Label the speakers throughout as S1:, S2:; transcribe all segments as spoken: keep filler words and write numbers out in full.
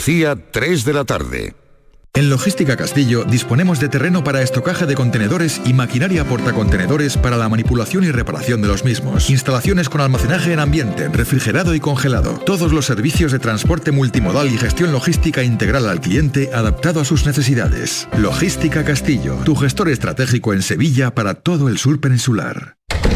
S1: C I A tres de la tarde.
S2: En Logística Castillo disponemos de terreno para estocaje de contenedores y maquinaria portacontenedores para la manipulación y reparación de los mismos. Instalaciones con almacenaje en ambiente, refrigerado y congelado. Todos los servicios de transporte multimodal y gestión logística integral al cliente adaptado a sus necesidades. Logística Castillo, tu gestor estratégico en Sevilla para todo el sur peninsular.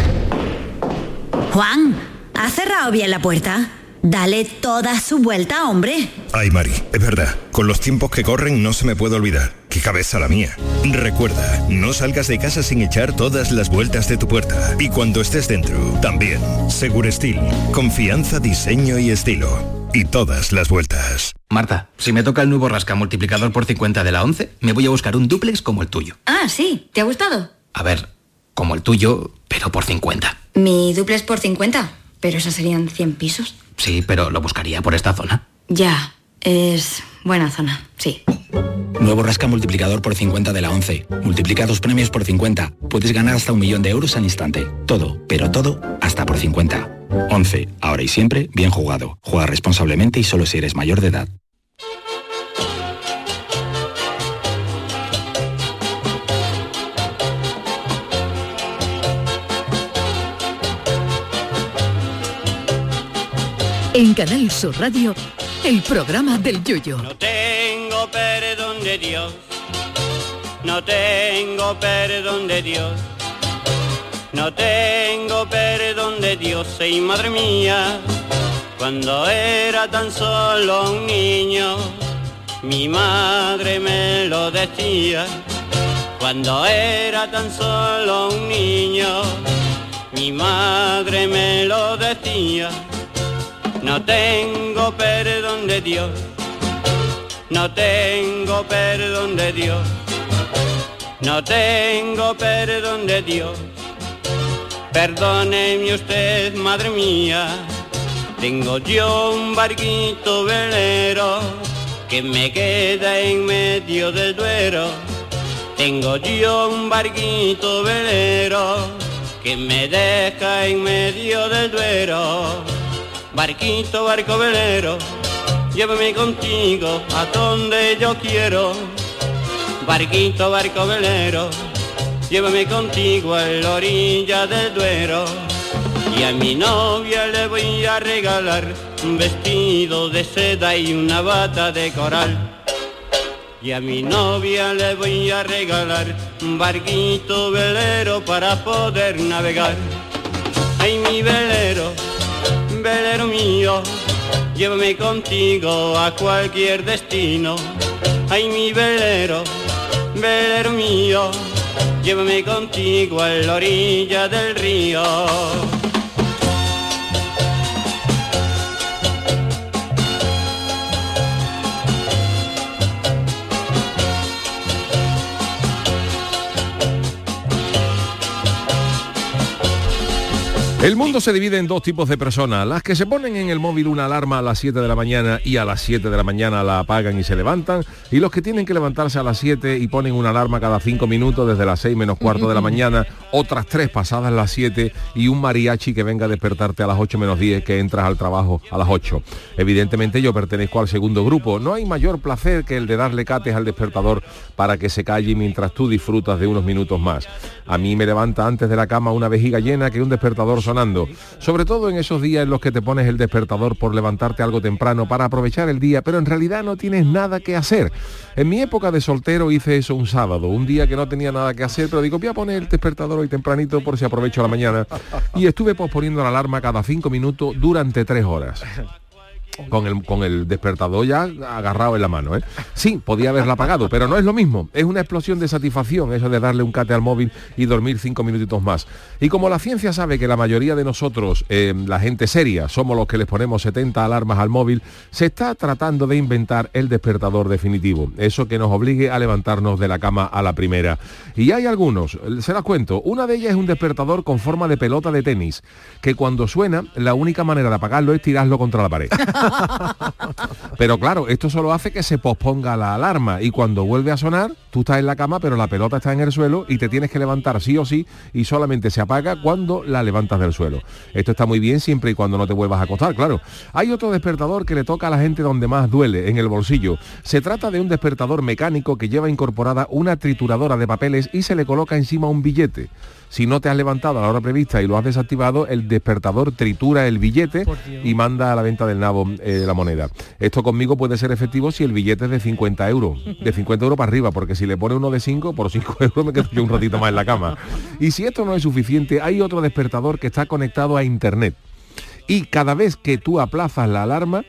S3: Juan, ¿has cerrado bien la puerta? Dale toda su vuelta, hombre.
S4: Ay, Mari, es verdad. Con los tiempos que corren no se me puede olvidar. ¡Qué cabeza la mía! Recuerda, no salgas de casa sin echar todas las vueltas de tu puerta. Y cuando estés dentro, también. Segurestil. Confianza, diseño y estilo. Y todas las vueltas.
S5: Marta, si me toca el nuevo rasca multiplicador por cincuenta de la once, me voy a buscar un dúplex como el tuyo.
S3: Ah, sí. ¿Te ha gustado?
S5: A ver, como el tuyo, pero por cincuenta.
S3: ¿Mi dúplex por cincuenta? Pero esos serían cien pisos.
S5: Sí, pero lo buscaría por esta zona.
S3: Ya, es buena zona, sí.
S5: Nuevo rasca multiplicador por cincuenta de la once. Multiplica tus premios por cincuenta. Puedes ganar hasta un millón de euros al instante. Todo, pero todo, hasta por cincuenta. once. Ahora y siempre, bien jugado. Juega responsablemente y solo si eres mayor de edad.
S6: En Canal Sur Radio, el programa del Yoyo.
S7: No tengo perdón de Dios, no tengo perdón de Dios, no tengo perdón de Dios, y madre mía, cuando era tan solo un niño, mi madre me lo decía. Cuando era tan solo un niño, mi madre me lo decía. No tengo perdón de Dios, no tengo perdón de Dios, no tengo perdón de Dios. Perdóneme usted, madre mía, tengo yo un barquito velero que me queda en medio del Duero. Tengo yo un barquito velero que me deja en medio del Duero. Barquito, barco velero, llévame contigo a donde yo quiero. Barquito, barco velero, llévame contigo a la orilla del Duero. Y a mi novia le voy a regalar un vestido de seda y una bata de coral. Y a mi novia le voy a regalar un barquito velero para poder navegar. Ay, mi velero, velero mío, llévame contigo a cualquier destino. Ay, mi velero, velero mío, llévame contigo a la orilla del río.
S8: El mundo se divide en dos tipos de personas, las que se ponen en el móvil una alarma a las siete de la mañana y a las siete de la mañana la apagan y se levantan, y los que tienen que levantarse a las siete y ponen una alarma cada cinco minutos desde las seis menos cuarto de la mañana, otras tres pasadas las siete y un mariachi que venga a despertarte a las ocho menos diez que entras al trabajo a las ocho. Evidentemente yo pertenezco al segundo grupo. No hay mayor placer que el de darle cates al despertador para que se calle mientras tú disfrutas de unos minutos más. A mí me levanta antes de la cama una vejiga llena que un despertador sonando, sobre todo en esos días en los que te pones el despertador por levantarte algo temprano para aprovechar el día, pero en realidad no tienes nada que hacer. En mi época de soltero hice eso un sábado, un día que no tenía nada que hacer, pero digo, voy a poner el despertador hoy tempranito por si aprovecho la mañana, y estuve posponiendo la alarma cada cinco minutos durante tres horas. Con el, con el despertador ya agarrado en la mano, ¿eh? Sí, podía haberla apagado, pero no es lo mismo. Es una explosión de satisfacción eso de darle un cate al móvil y dormir cinco minutitos más. Y como la ciencia sabe que la mayoría de nosotros, eh, la gente seria, somos los que les ponemos setenta alarmas al móvil, se está tratando de inventar el despertador definitivo. Eso que nos obligue a levantarnos de la cama a la primera. Y hay algunos, se las cuento. Una de ellas es un despertador con forma de pelota de tenis, que cuando suena, la única manera de apagarlo es tirarlo contra la pared. Pero claro, esto solo hace que se posponga la alarma y cuando vuelve a sonar, tú estás en la cama, pero la pelota está en el suelo y te tienes que levantar sí o sí y solamente se apaga cuando la levantas del suelo. Esto está muy bien siempre y cuando no te vuelvas a acostar, claro. Hay otro despertador que le toca a la gente donde más duele, en el bolsillo. Se trata de un despertador mecánico que lleva incorporada una trituradora de papeles y se le coloca encima un billete. Si no te has levantado a la hora prevista y lo has desactivado, el despertador tritura el billete y manda a la venta del nabo eh, la moneda. Esto conmigo puede ser efectivo si el billete es de cincuenta euros. De cincuenta euros para arriba, porque si le pone uno de cinco, por cinco euros me quedo yo un ratito más en la cama. Y si esto no es suficiente, hay otro despertador que está conectado a internet. Y cada vez que tú aplazas la alarma,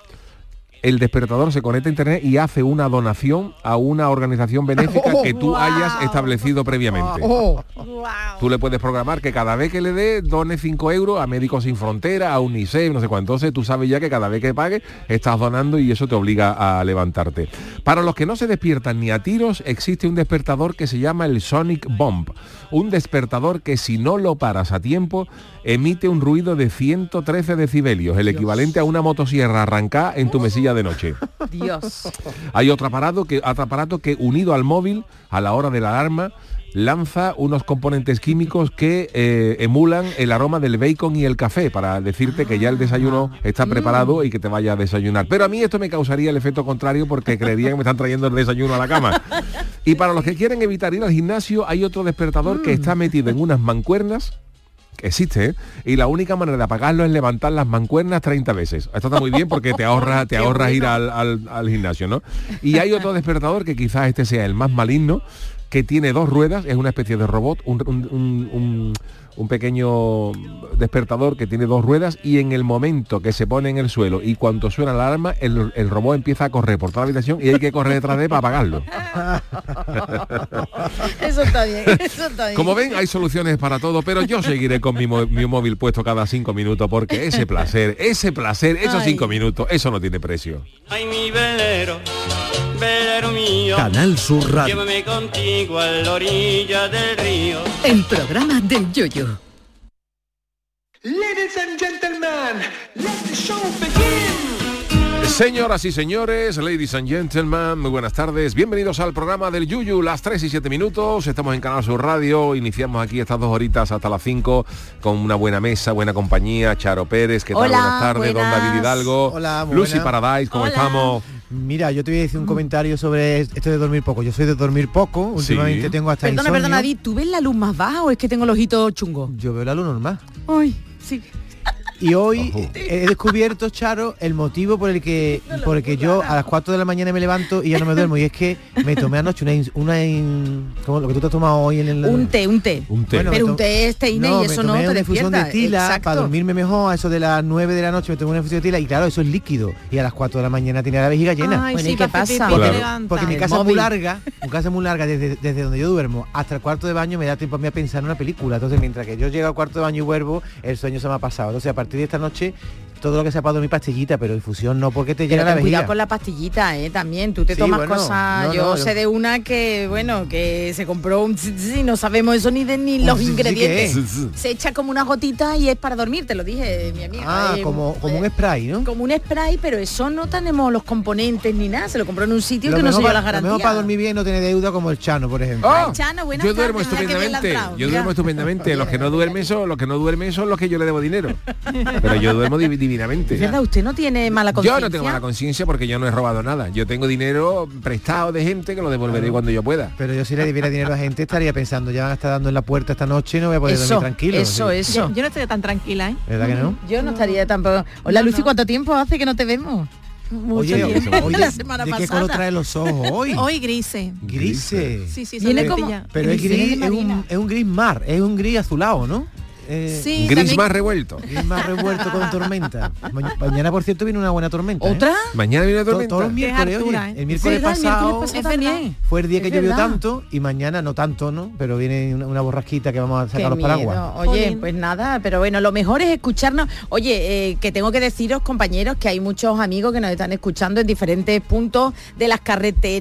S8: el despertador se conecta a internet y hace una donación a una organización benéfica oh, que tú wow. hayas establecido previamente. Oh, wow. Tú le puedes programar que cada vez que le dé, done cinco euros a Médicos Sin Fronteras, a UNICEF, no sé cuánto. Entonces tú sabes ya que cada vez que pagues estás donando y eso te obliga a levantarte. Para los que no se despiertan ni a tiros, existe un despertador que se llama el Sonic Bomb. Un despertador que si no lo paras a tiempo, emite un ruido de ciento trece decibelios, el Dios. equivalente a una motosierra arrancada en tu mesilla de noche.
S9: Dios.
S8: Hay otro aparato que, otro aparato que unido al móvil, a la hora de la alarma, lanza unos componentes químicos que eh, emulan el aroma del bacon y el café para decirte que ya el desayuno está preparado y que te vaya a desayunar. Pero a mí esto me causaría el efecto contrario porque creería que me están trayendo el desayuno a la cama. Y para los que quieren evitar ir al gimnasio, hay otro despertador que está metido en unas mancuernas, que existe, ¿eh? Y la única manera de apagarlo es levantar las mancuernas treinta veces. Esto está muy bien porque te ahorras te ahorras ir al, al, al gimnasio, ¿no? Y hay otro despertador que quizás este sea el más maligno, que tiene dos ruedas, es una especie de robot, un, un, un, un, un pequeño despertador que tiene dos ruedas y en el momento que se pone en el suelo y cuando suena la alarma, el, el robot empieza a correr por toda la habitación y hay que correr detrás de él para apagarlo.
S9: Eso está bien, eso está bien.
S8: Como ven, hay soluciones para todo, pero yo seguiré con mi, mi móvil puesto cada cinco minutos porque ese placer, ese placer, esos Ay. cinco minutos, eso no tiene precio.
S7: Ay, mi velero, velero mío,
S1: Canal Sur Radio.
S7: Llévame contigo a la orilla del río.
S6: El programa del Yoyo.
S10: Ladies and gentlemen, let the show begin.
S8: Señoras y señores, ladies and gentlemen, muy buenas tardes. Bienvenidos al programa del Yuyu, las tres y siete minutos. Estamos en Canal Sur Radio. Iniciamos aquí estas dos horitas hasta las cinco con una buena mesa, buena compañía. Charo Pérez, ¿qué tal?
S9: Hola,
S8: buenas tardes.
S9: buenas.
S8: Don David Hidalgo.
S11: Hola, muy
S8: Lucy
S11: buena.
S8: Paradise, ¿cómo
S9: Hola.
S8: estamos?
S11: Mira, yo te voy a decir un comentario sobre esto de dormir poco. Yo soy de dormir poco, últimamente
S8: Sí.
S11: tengo hasta
S9: Perdona,
S11: insomnio.
S9: perdona, David, ¿tú ves la luz más baja o es que tengo el ojito chungo?
S11: Yo veo la luz normal.
S9: Ay, sí.
S11: Y hoy
S8: Ojo.
S11: he descubierto, Charo, el motivo por el que por el que yo a las cuatro de la mañana me levanto y ya no me duermo. Y es que me tomé anoche una... in- una in- como lo que tú te has tomado hoy en el...
S9: Un té, un té.
S8: Un té.
S11: Bueno,
S9: Pero
S11: me
S9: un
S11: to-
S9: té es teína
S11: no,
S9: y eso
S11: me
S9: no
S11: tomé
S9: te
S11: una infusión de
S9: despierta.
S11: tila
S9: Exacto.
S11: para dormirme mejor. A eso de las nueve de la noche me tomé una infusión de tila y claro, eso es líquido. Y a las cuatro de la mañana tenía la vejiga llena.
S9: Bueno, ¿y qué pasa?
S8: Claro.
S11: Porque mi
S9: El
S11: casa es muy
S9: móvil.
S11: larga, mi casa es muy larga desde, desde donde yo duermo hasta el cuarto de baño me da tiempo a mí a pensar en una película. Entonces mientras que yo llego al cuarto de baño y vuelvo, el sueño se me ha pasado. Entonces a partir de esta noche todo lo que sea para dormir pastillita, pero infusión no porque te
S9: Pero
S11: llega la
S9: ten
S11: vejiga.
S9: cuidado con la pastillita, ¿eh? También, tú te
S11: Sí,
S9: tomas
S11: bueno,
S9: cosas...
S11: no,
S9: yo
S11: no,
S9: sé
S11: yo-
S9: de una que, bueno, que se compró un... y no sabemos eso ni de ni
S11: Un
S9: los
S11: sí, sí,
S9: ingredientes.
S11: ¿qué
S8: es?
S9: Se echa como una gotita y es para dormir, te lo dije, mi amiga.
S11: Ah,
S9: Eh,
S11: como, como un
S9: eh,
S11: spray, ¿no?
S9: Como un spray, pero eso no tenemos los componentes ni nada. Se lo compró en un sitio
S11: Lo
S9: que no se
S11: mejor,
S9: lleva las
S11: pa- lo mejor
S9: garantías.
S11: para dormir bien no tener deuda como el Chano, por ejemplo.
S8: ¡Oh!
S9: Chano, buenas
S8: Yo duermo
S9: tardes, mira qué bien le ha
S8: estupendamente.
S9: entrado,
S8: Yo
S9: mira.
S8: duermo estupendamente. Los que no duermen son, los que no duermen son los que yo le debo dinero. Pero yo duermo divi- divinamente.
S9: Es verdad, usted no tiene mala conciencia.
S8: Yo no tengo mala conciencia porque yo no he robado nada. Yo tengo dinero prestado de gente que lo devolveré cuando yo pueda.
S11: Pero yo si le debiera dinero a gente estaría pensando, ya van a estar dando en la puerta esta noche y no voy a poder
S9: Eso,
S11: dormir tranquilo.
S9: eso,
S11: ¿sí?
S9: eso.
S12: Yo no estoy tan tranquila, ¿eh?
S11: ¿Verdad que no?
S9: Yo no estaría tampoco. Hola,
S12: No,
S9: Lucy,
S12: no.
S9: ¿cuánto tiempo hace que no te vemos? Mucho
S11: Oye,
S9: tiempo.
S11: oye,
S9: La semana
S11: ¿de qué
S9: pasada.
S11: color trae los ojos hoy?
S12: Hoy grises.
S11: Grises.
S12: Sí, sí,
S9: Viene
S12: son
S9: como-
S12: tortillas.
S11: Pero es
S9: Grises de
S11: gris, es
S9: marina.
S11: un, es un gris mar, es un gris azulado, ¿no? Eh,
S12: Sí,
S8: Gris
S12: también-
S8: más revuelto.
S11: Gris mar revuelto con tormenta. Ma- mañana, por cierto, viene una buena tormenta. ¿eh?
S9: ¿Otra?
S8: Mañana viene la
S11: To-
S8: tormenta.
S11: Todos los
S12: Que es
S11: miércoles,
S12: Artura,
S11: oye,
S12: ¿eh?
S11: el miércoles
S9: Sí, ¿verdad? El
S11: pasado
S9: miércoles pasado
S12: Es verdad.
S9: también.
S11: fue el día que
S9: Es
S11: llovió
S9: verdad.
S11: tanto y mañana no tanto, ¿no? Pero viene una, una borrasquita que vamos a sacar
S9: Qué
S11: los paraguas.
S9: miedo. Oye,
S12: Jolín.
S9: pues nada, pero bueno, lo mejor es escucharnos. Oye, eh, que tengo que deciros, compañeros, que hay muchos amigos que nos están escuchando en diferentes puntos de las carreteras,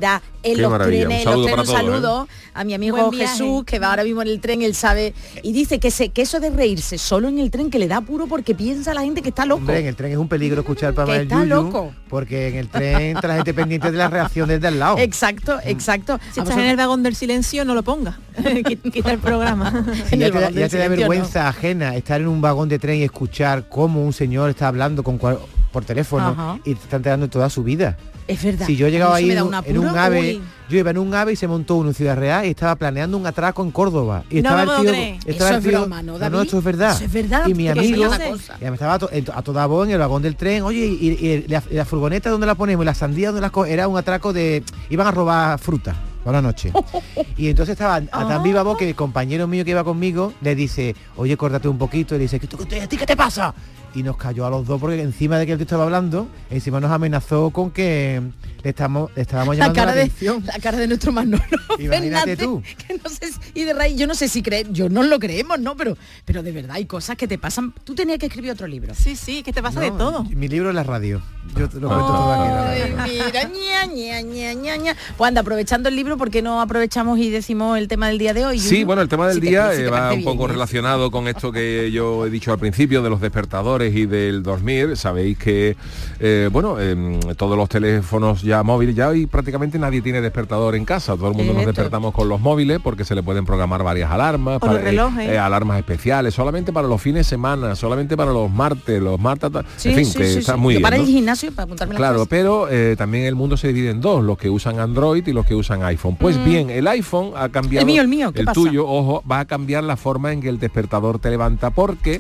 S9: en
S8: Qué
S9: los
S8: maravilla.
S9: trenes,
S8: Un saludo
S9: los trenes,
S8: para
S9: un
S8: todos,
S9: saludo a mi amigo
S12: Buen viaje.
S9: Jesús, que va ahora mismo en el tren, él sabe, y dice que, se, que eso de reírse solo en el tren, que le da apuro porque piensa la gente que está loco.
S11: Hombre, en el tren es un peligro escuchar el programa
S9: Que
S11: del
S9: está
S11: Yuyu,
S9: loco.
S11: porque en el tren está la gente pendiente de la reacción desde al lado.
S9: Exacto, exacto.
S12: Si
S9: A
S12: estás en el
S9: vosotros-
S12: vagón del silencio, no lo ponga. Quita el programa.
S11: Y
S9: en
S11: ya
S9: el
S11: te, da-
S9: vagón
S11: ya
S9: del
S11: te da
S9: silencio,
S11: vergüenza ajena estar en un vagón de tren y escuchar cómo un señor está hablando con cual- por teléfono
S9: Ajá.
S11: y te está enterando de toda su vida.
S9: Es verdad.
S11: Si yo he llegado
S9: A mí
S11: ahí
S9: eso me
S11: en,
S9: da
S11: un-
S9: un
S11: en un
S9: apuro,
S11: ave,
S9: uy.
S11: yo iba en un ave y se montó uno en Ciudad Real y estaba planeando un atraco en Córdoba. Y
S12: No
S11: estaba
S12: me
S11: el
S12: puedo
S11: tío,
S12: creer.
S11: estaba
S9: Eso
S11: el
S9: es
S11: tío-
S9: broma, ¿no,
S11: no,
S9: David?
S11: no, esto es verdad.
S9: Eso es verdad,
S11: Y mi
S9: porque
S11: amigo,
S9: es una cosa.
S11: ya me estaba a, to- a toda voz en el vagón del tren, oye, y, y- y la, y la furgoneta donde la ponemos y la sandía donde la co era un atraco de, iban a robar fruta por la noche. Y entonces estaba a tan viva voz que el compañero mío que iba conmigo le dice, oye, córtate un poquito, y le dice, ¿qué, tú- qué- ¿a ti qué te pasa? Y nos cayó a los dos porque encima de que él estaba hablando, encima nos amenazó con que le, estamos, le estábamos
S9: La
S11: llamando la,
S9: cara, de,
S11: atención.
S9: la cara de nuestro Manolo
S11: Imagínate
S9: Fernández,
S11: tú.
S9: que no sé si- y de raíz, yo no sé si creer, yo no lo creemos, ¿no? Pero, pero de verdad hay cosas que te pasan. Tú tenías que escribir otro libro.
S12: Sí, sí, que te pasa de
S11: No,
S12: todo.
S11: Mi libro es la radio. Yo te lo cuento todo aquí en la
S9: Ay,
S11: radio.
S9: mira, ña, ña, ña, ña, ña. Pues anda, aprovechando el libro, ¿por qué no aprovechamos y decimos el tema del día de hoy?
S8: Sí,
S9: Yuyu?
S8: bueno, el tema del
S9: Si te-
S8: día
S9: si te
S8: eh, va
S9: parece
S8: un
S9: bien,
S8: poco
S9: ¿eh?
S8: relacionado con esto que yo he dicho al principio de los despertadores y del dormir. Sabéis que, eh, bueno, eh, todos los teléfonos ya móviles, ya hoy prácticamente nadie tiene despertador en casa. Todo el mundo nos
S9: Esto.
S8: despertamos con los móviles porque se le pueden programar varias alarmas,
S12: O los relojes.
S8: eh, alarmas especiales, solamente para los fines de semana, solamente para los martes, los martes, ta-
S9: Sí,
S8: en fin,
S9: sí,
S8: que
S9: sí,
S8: está
S9: sí.
S8: muy
S9: Yo
S8: bien,
S9: para
S8: ¿no?
S9: el gimnasio, para apuntarme las
S8: Claro,
S9: cosas.
S8: pero eh, también el mundo se divide en dos, los que usan Android y los que usan iPhone. Pues bien, el iPhone ha cambiado...
S9: El mío, el mío, ¿qué
S8: el
S9: pasa?
S8: tuyo, ojo, va a cambiar la forma en que el despertador te levanta porque...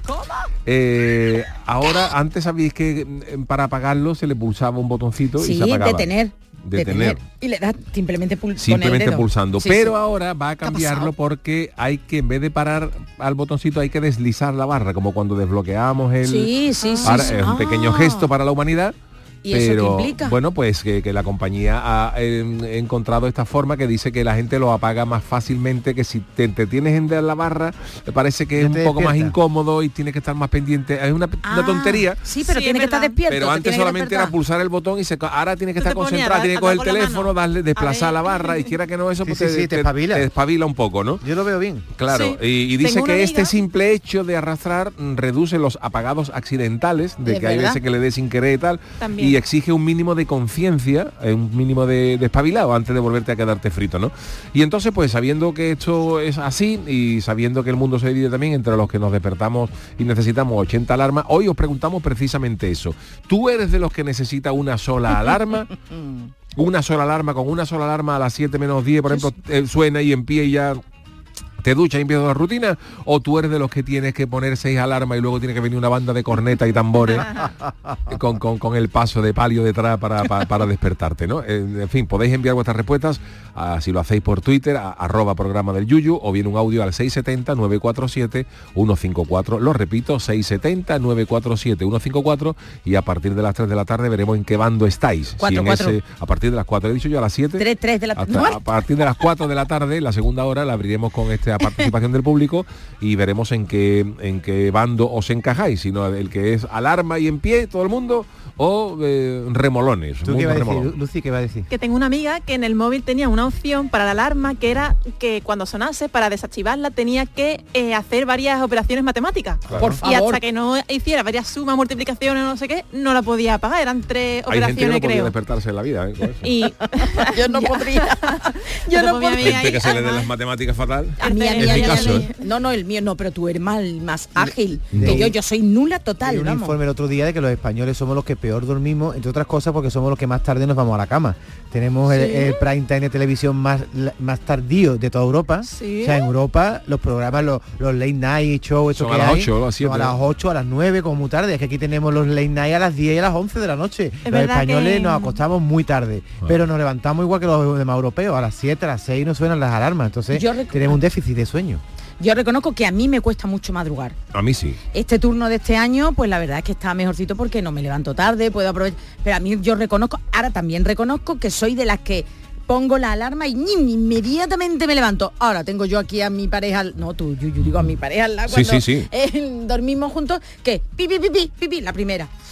S8: eh, ahora, antes sabéis que mm, para apagarlo se le pulsaba un botoncito y
S9: Sí,
S8: se apagaba.
S9: detener.
S8: Detener.
S9: Y le das simplemente pul
S8: Simplemente
S9: con el dedo.
S8: pulsando.
S9: Sí,
S8: pero
S9: sí.
S8: ahora va a
S9: ha
S8: cambiarlo
S9: pasado?
S8: porque hay que, en vez de parar al botoncito, hay que deslizar la barra, como cuando desbloqueamos el...
S9: Sí, sí, sí.
S8: Ahora
S9: sí.
S8: es un pequeño
S9: Ah.
S8: gesto para la humanidad.
S9: ¿Y eso qué
S8: Pero
S9: implica?
S8: bueno, pues que, que la compañía ha eh, encontrado esta forma que dice que la gente lo apaga más fácilmente, que si te, te tienes en la barra, me parece que
S11: Ya
S8: es un
S11: te
S8: poco más
S11: despierta.
S8: incómodo y tienes que estar más pendiente. Es una, una
S9: Ah,
S8: tontería.
S9: Sí, pero
S12: Sí,
S9: tiene
S12: es
S9: que estar
S12: verdad.
S9: despierto.
S8: Pero
S9: te
S8: antes
S9: tiene que
S8: solamente era
S9: despertar.
S8: pulsar el botón y se ca- ahora tiene que
S12: Tú
S8: estar
S12: te ponías
S8: concentrado,
S12: a
S8: tiene que
S12: dar-
S8: coger
S12: a
S8: el
S12: dar con la
S8: teléfono,
S12: mano.
S8: darle, desplazar
S12: A
S8: la
S12: ver.
S8: barra y quiera que no eso
S11: Sí,
S8: pues
S11: sí, sí, te espabila.
S8: te espabila un poco, ¿no?
S11: Yo lo veo bien.
S8: Claro,
S12: Sí.
S8: y, y dice
S12: Tengo
S8: que
S12: una
S8: este
S12: amiga-
S8: simple hecho de arrastrar mm, reduce los apagados accidentales, de
S9: ¿Es
S8: que hay
S9: verdad?
S8: veces que le dé sin querer y tal,
S12: También.
S8: y exige un mínimo de conciencia, eh, un mínimo de, de espabilado antes de volverte a quedarte frito, ¿no? Y entonces, pues sabiendo que esto es así y sabiendo que el mundo se divide también entre los que nos despertamos y necesitamos ochenta alarmas, hoy os preguntamos precisamente eso. ¿Tú eres de los que necesita una sola alarma? Una sola alarma, con una sola alarma a las siete menos diez, por ejemplo, eh, suena y en pie y ya te duchas y empiezas la rutina, o tú eres de los que tienes que poner seis alarmas y luego tiene que venir una banda de corneta y tambores con, con, con el paso de palio detrás para, para, para despertarte, ¿no? En, en fin, podéis enviar vuestras respuestas, a, si lo hacéis por Twitter, a, arroba programa del Yuyu, o bien un audio al seis siete cero, nueve cuatro siete, uno cinco cuatro. Lo repito, seis siete cero, nueve cuatro siete, uno cinco cuatro, y a partir de las tres de la tarde veremos en qué bando estáis.
S9: Cuatro,
S8: en
S9: cuatro.
S8: ese, a partir de las cuatro, he dicho yo a las siete.
S9: Tres, tres de la
S8: Hasta-
S9: ¿No?
S8: a partir de las cuatro de la tarde, la segunda hora, la abriremos con esta participación del público y veremos en qué en qué bando os encajáis, sino el que es alarma y en pie todo el mundo o eh, remolones.
S11: ¿Tú
S8: mundo
S11: qué iba a decir,
S8: remolón.
S11: Lucy? ¿Qué iba a decir?
S12: Que tengo una amiga que en el móvil tenía una opción para la alarma que era que cuando sonase, para desactivarla, tenía que eh, hacer varias operaciones matemáticas.
S8: Claro.
S9: Por
S12: Y
S9: favor.
S12: hasta que no hiciera varias sumas, multiplicaciones, no sé qué, no la podía pagar. Eran tres
S8: Hay gente que no
S12: operaciones,
S8: podía
S12: creo.
S8: despertarse en la vida, ¿eh? Con eso.
S12: Y
S9: Yo no
S12: Ya.
S9: podría. Yo
S12: Yo
S9: no
S12: ponía a
S9: podría.
S12: mí
S8: Gente que se le den
S12: además-
S8: las matemáticas fatal.
S9: A mí, a mí,
S8: En
S9: a
S8: mi
S9: mí, a
S8: caso,
S9: mí.
S8: ¿eh?
S9: No, no, el mío no, pero tú eres más, más ágil
S11: No.
S9: que yo. Yo soy nula total,
S11: Hay un
S9: vamos.
S11: informe el otro día de que los españoles somos los que peor dormimos, entre otras cosas porque somos los que más tarde nos vamos a la cama. Tenemos el,
S9: ¿Sí?
S11: el prime time de televisión más, la- más tardío de toda Europa.
S12: ¿Sí?
S11: O sea, en Europa los programas, los, los late night show, estos
S8: Son
S11: que
S8: a las
S11: hay,
S8: ocho, a las
S11: son a
S8: siete.
S11: las ocho, a las nueve, como muy tarde. Es que aquí tenemos los late night a las diez y a las once de la noche. los
S12: verdad
S11: españoles
S12: que-
S11: nos acostamos muy tarde,
S8: Ah.
S11: pero nos levantamos igual que los demás europeos. A las siete, a las seis nos suenan las alarmas. Entonces
S9: Yo rec-
S11: tenemos un déficit de sueño.
S9: Yo reconozco que a mí me cuesta mucho madrugar.
S8: A mí sí.
S9: Este turno de este año, pues la verdad es que está mejorcito porque no me levanto tarde, puedo aprovechar. Pero a mí yo reconozco, ahora también reconozco que soy de las que pongo la alarma y ¡ñim! Inmediatamente me levanto. Ahora tengo yo aquí a mi pareja, al- no tú, yo, yo digo a mi pareja al lado
S8: Sí,
S9: cuando
S8: sí, sí.
S9: eh, dormimos juntos, que pipi, pipi, pipi, la primera.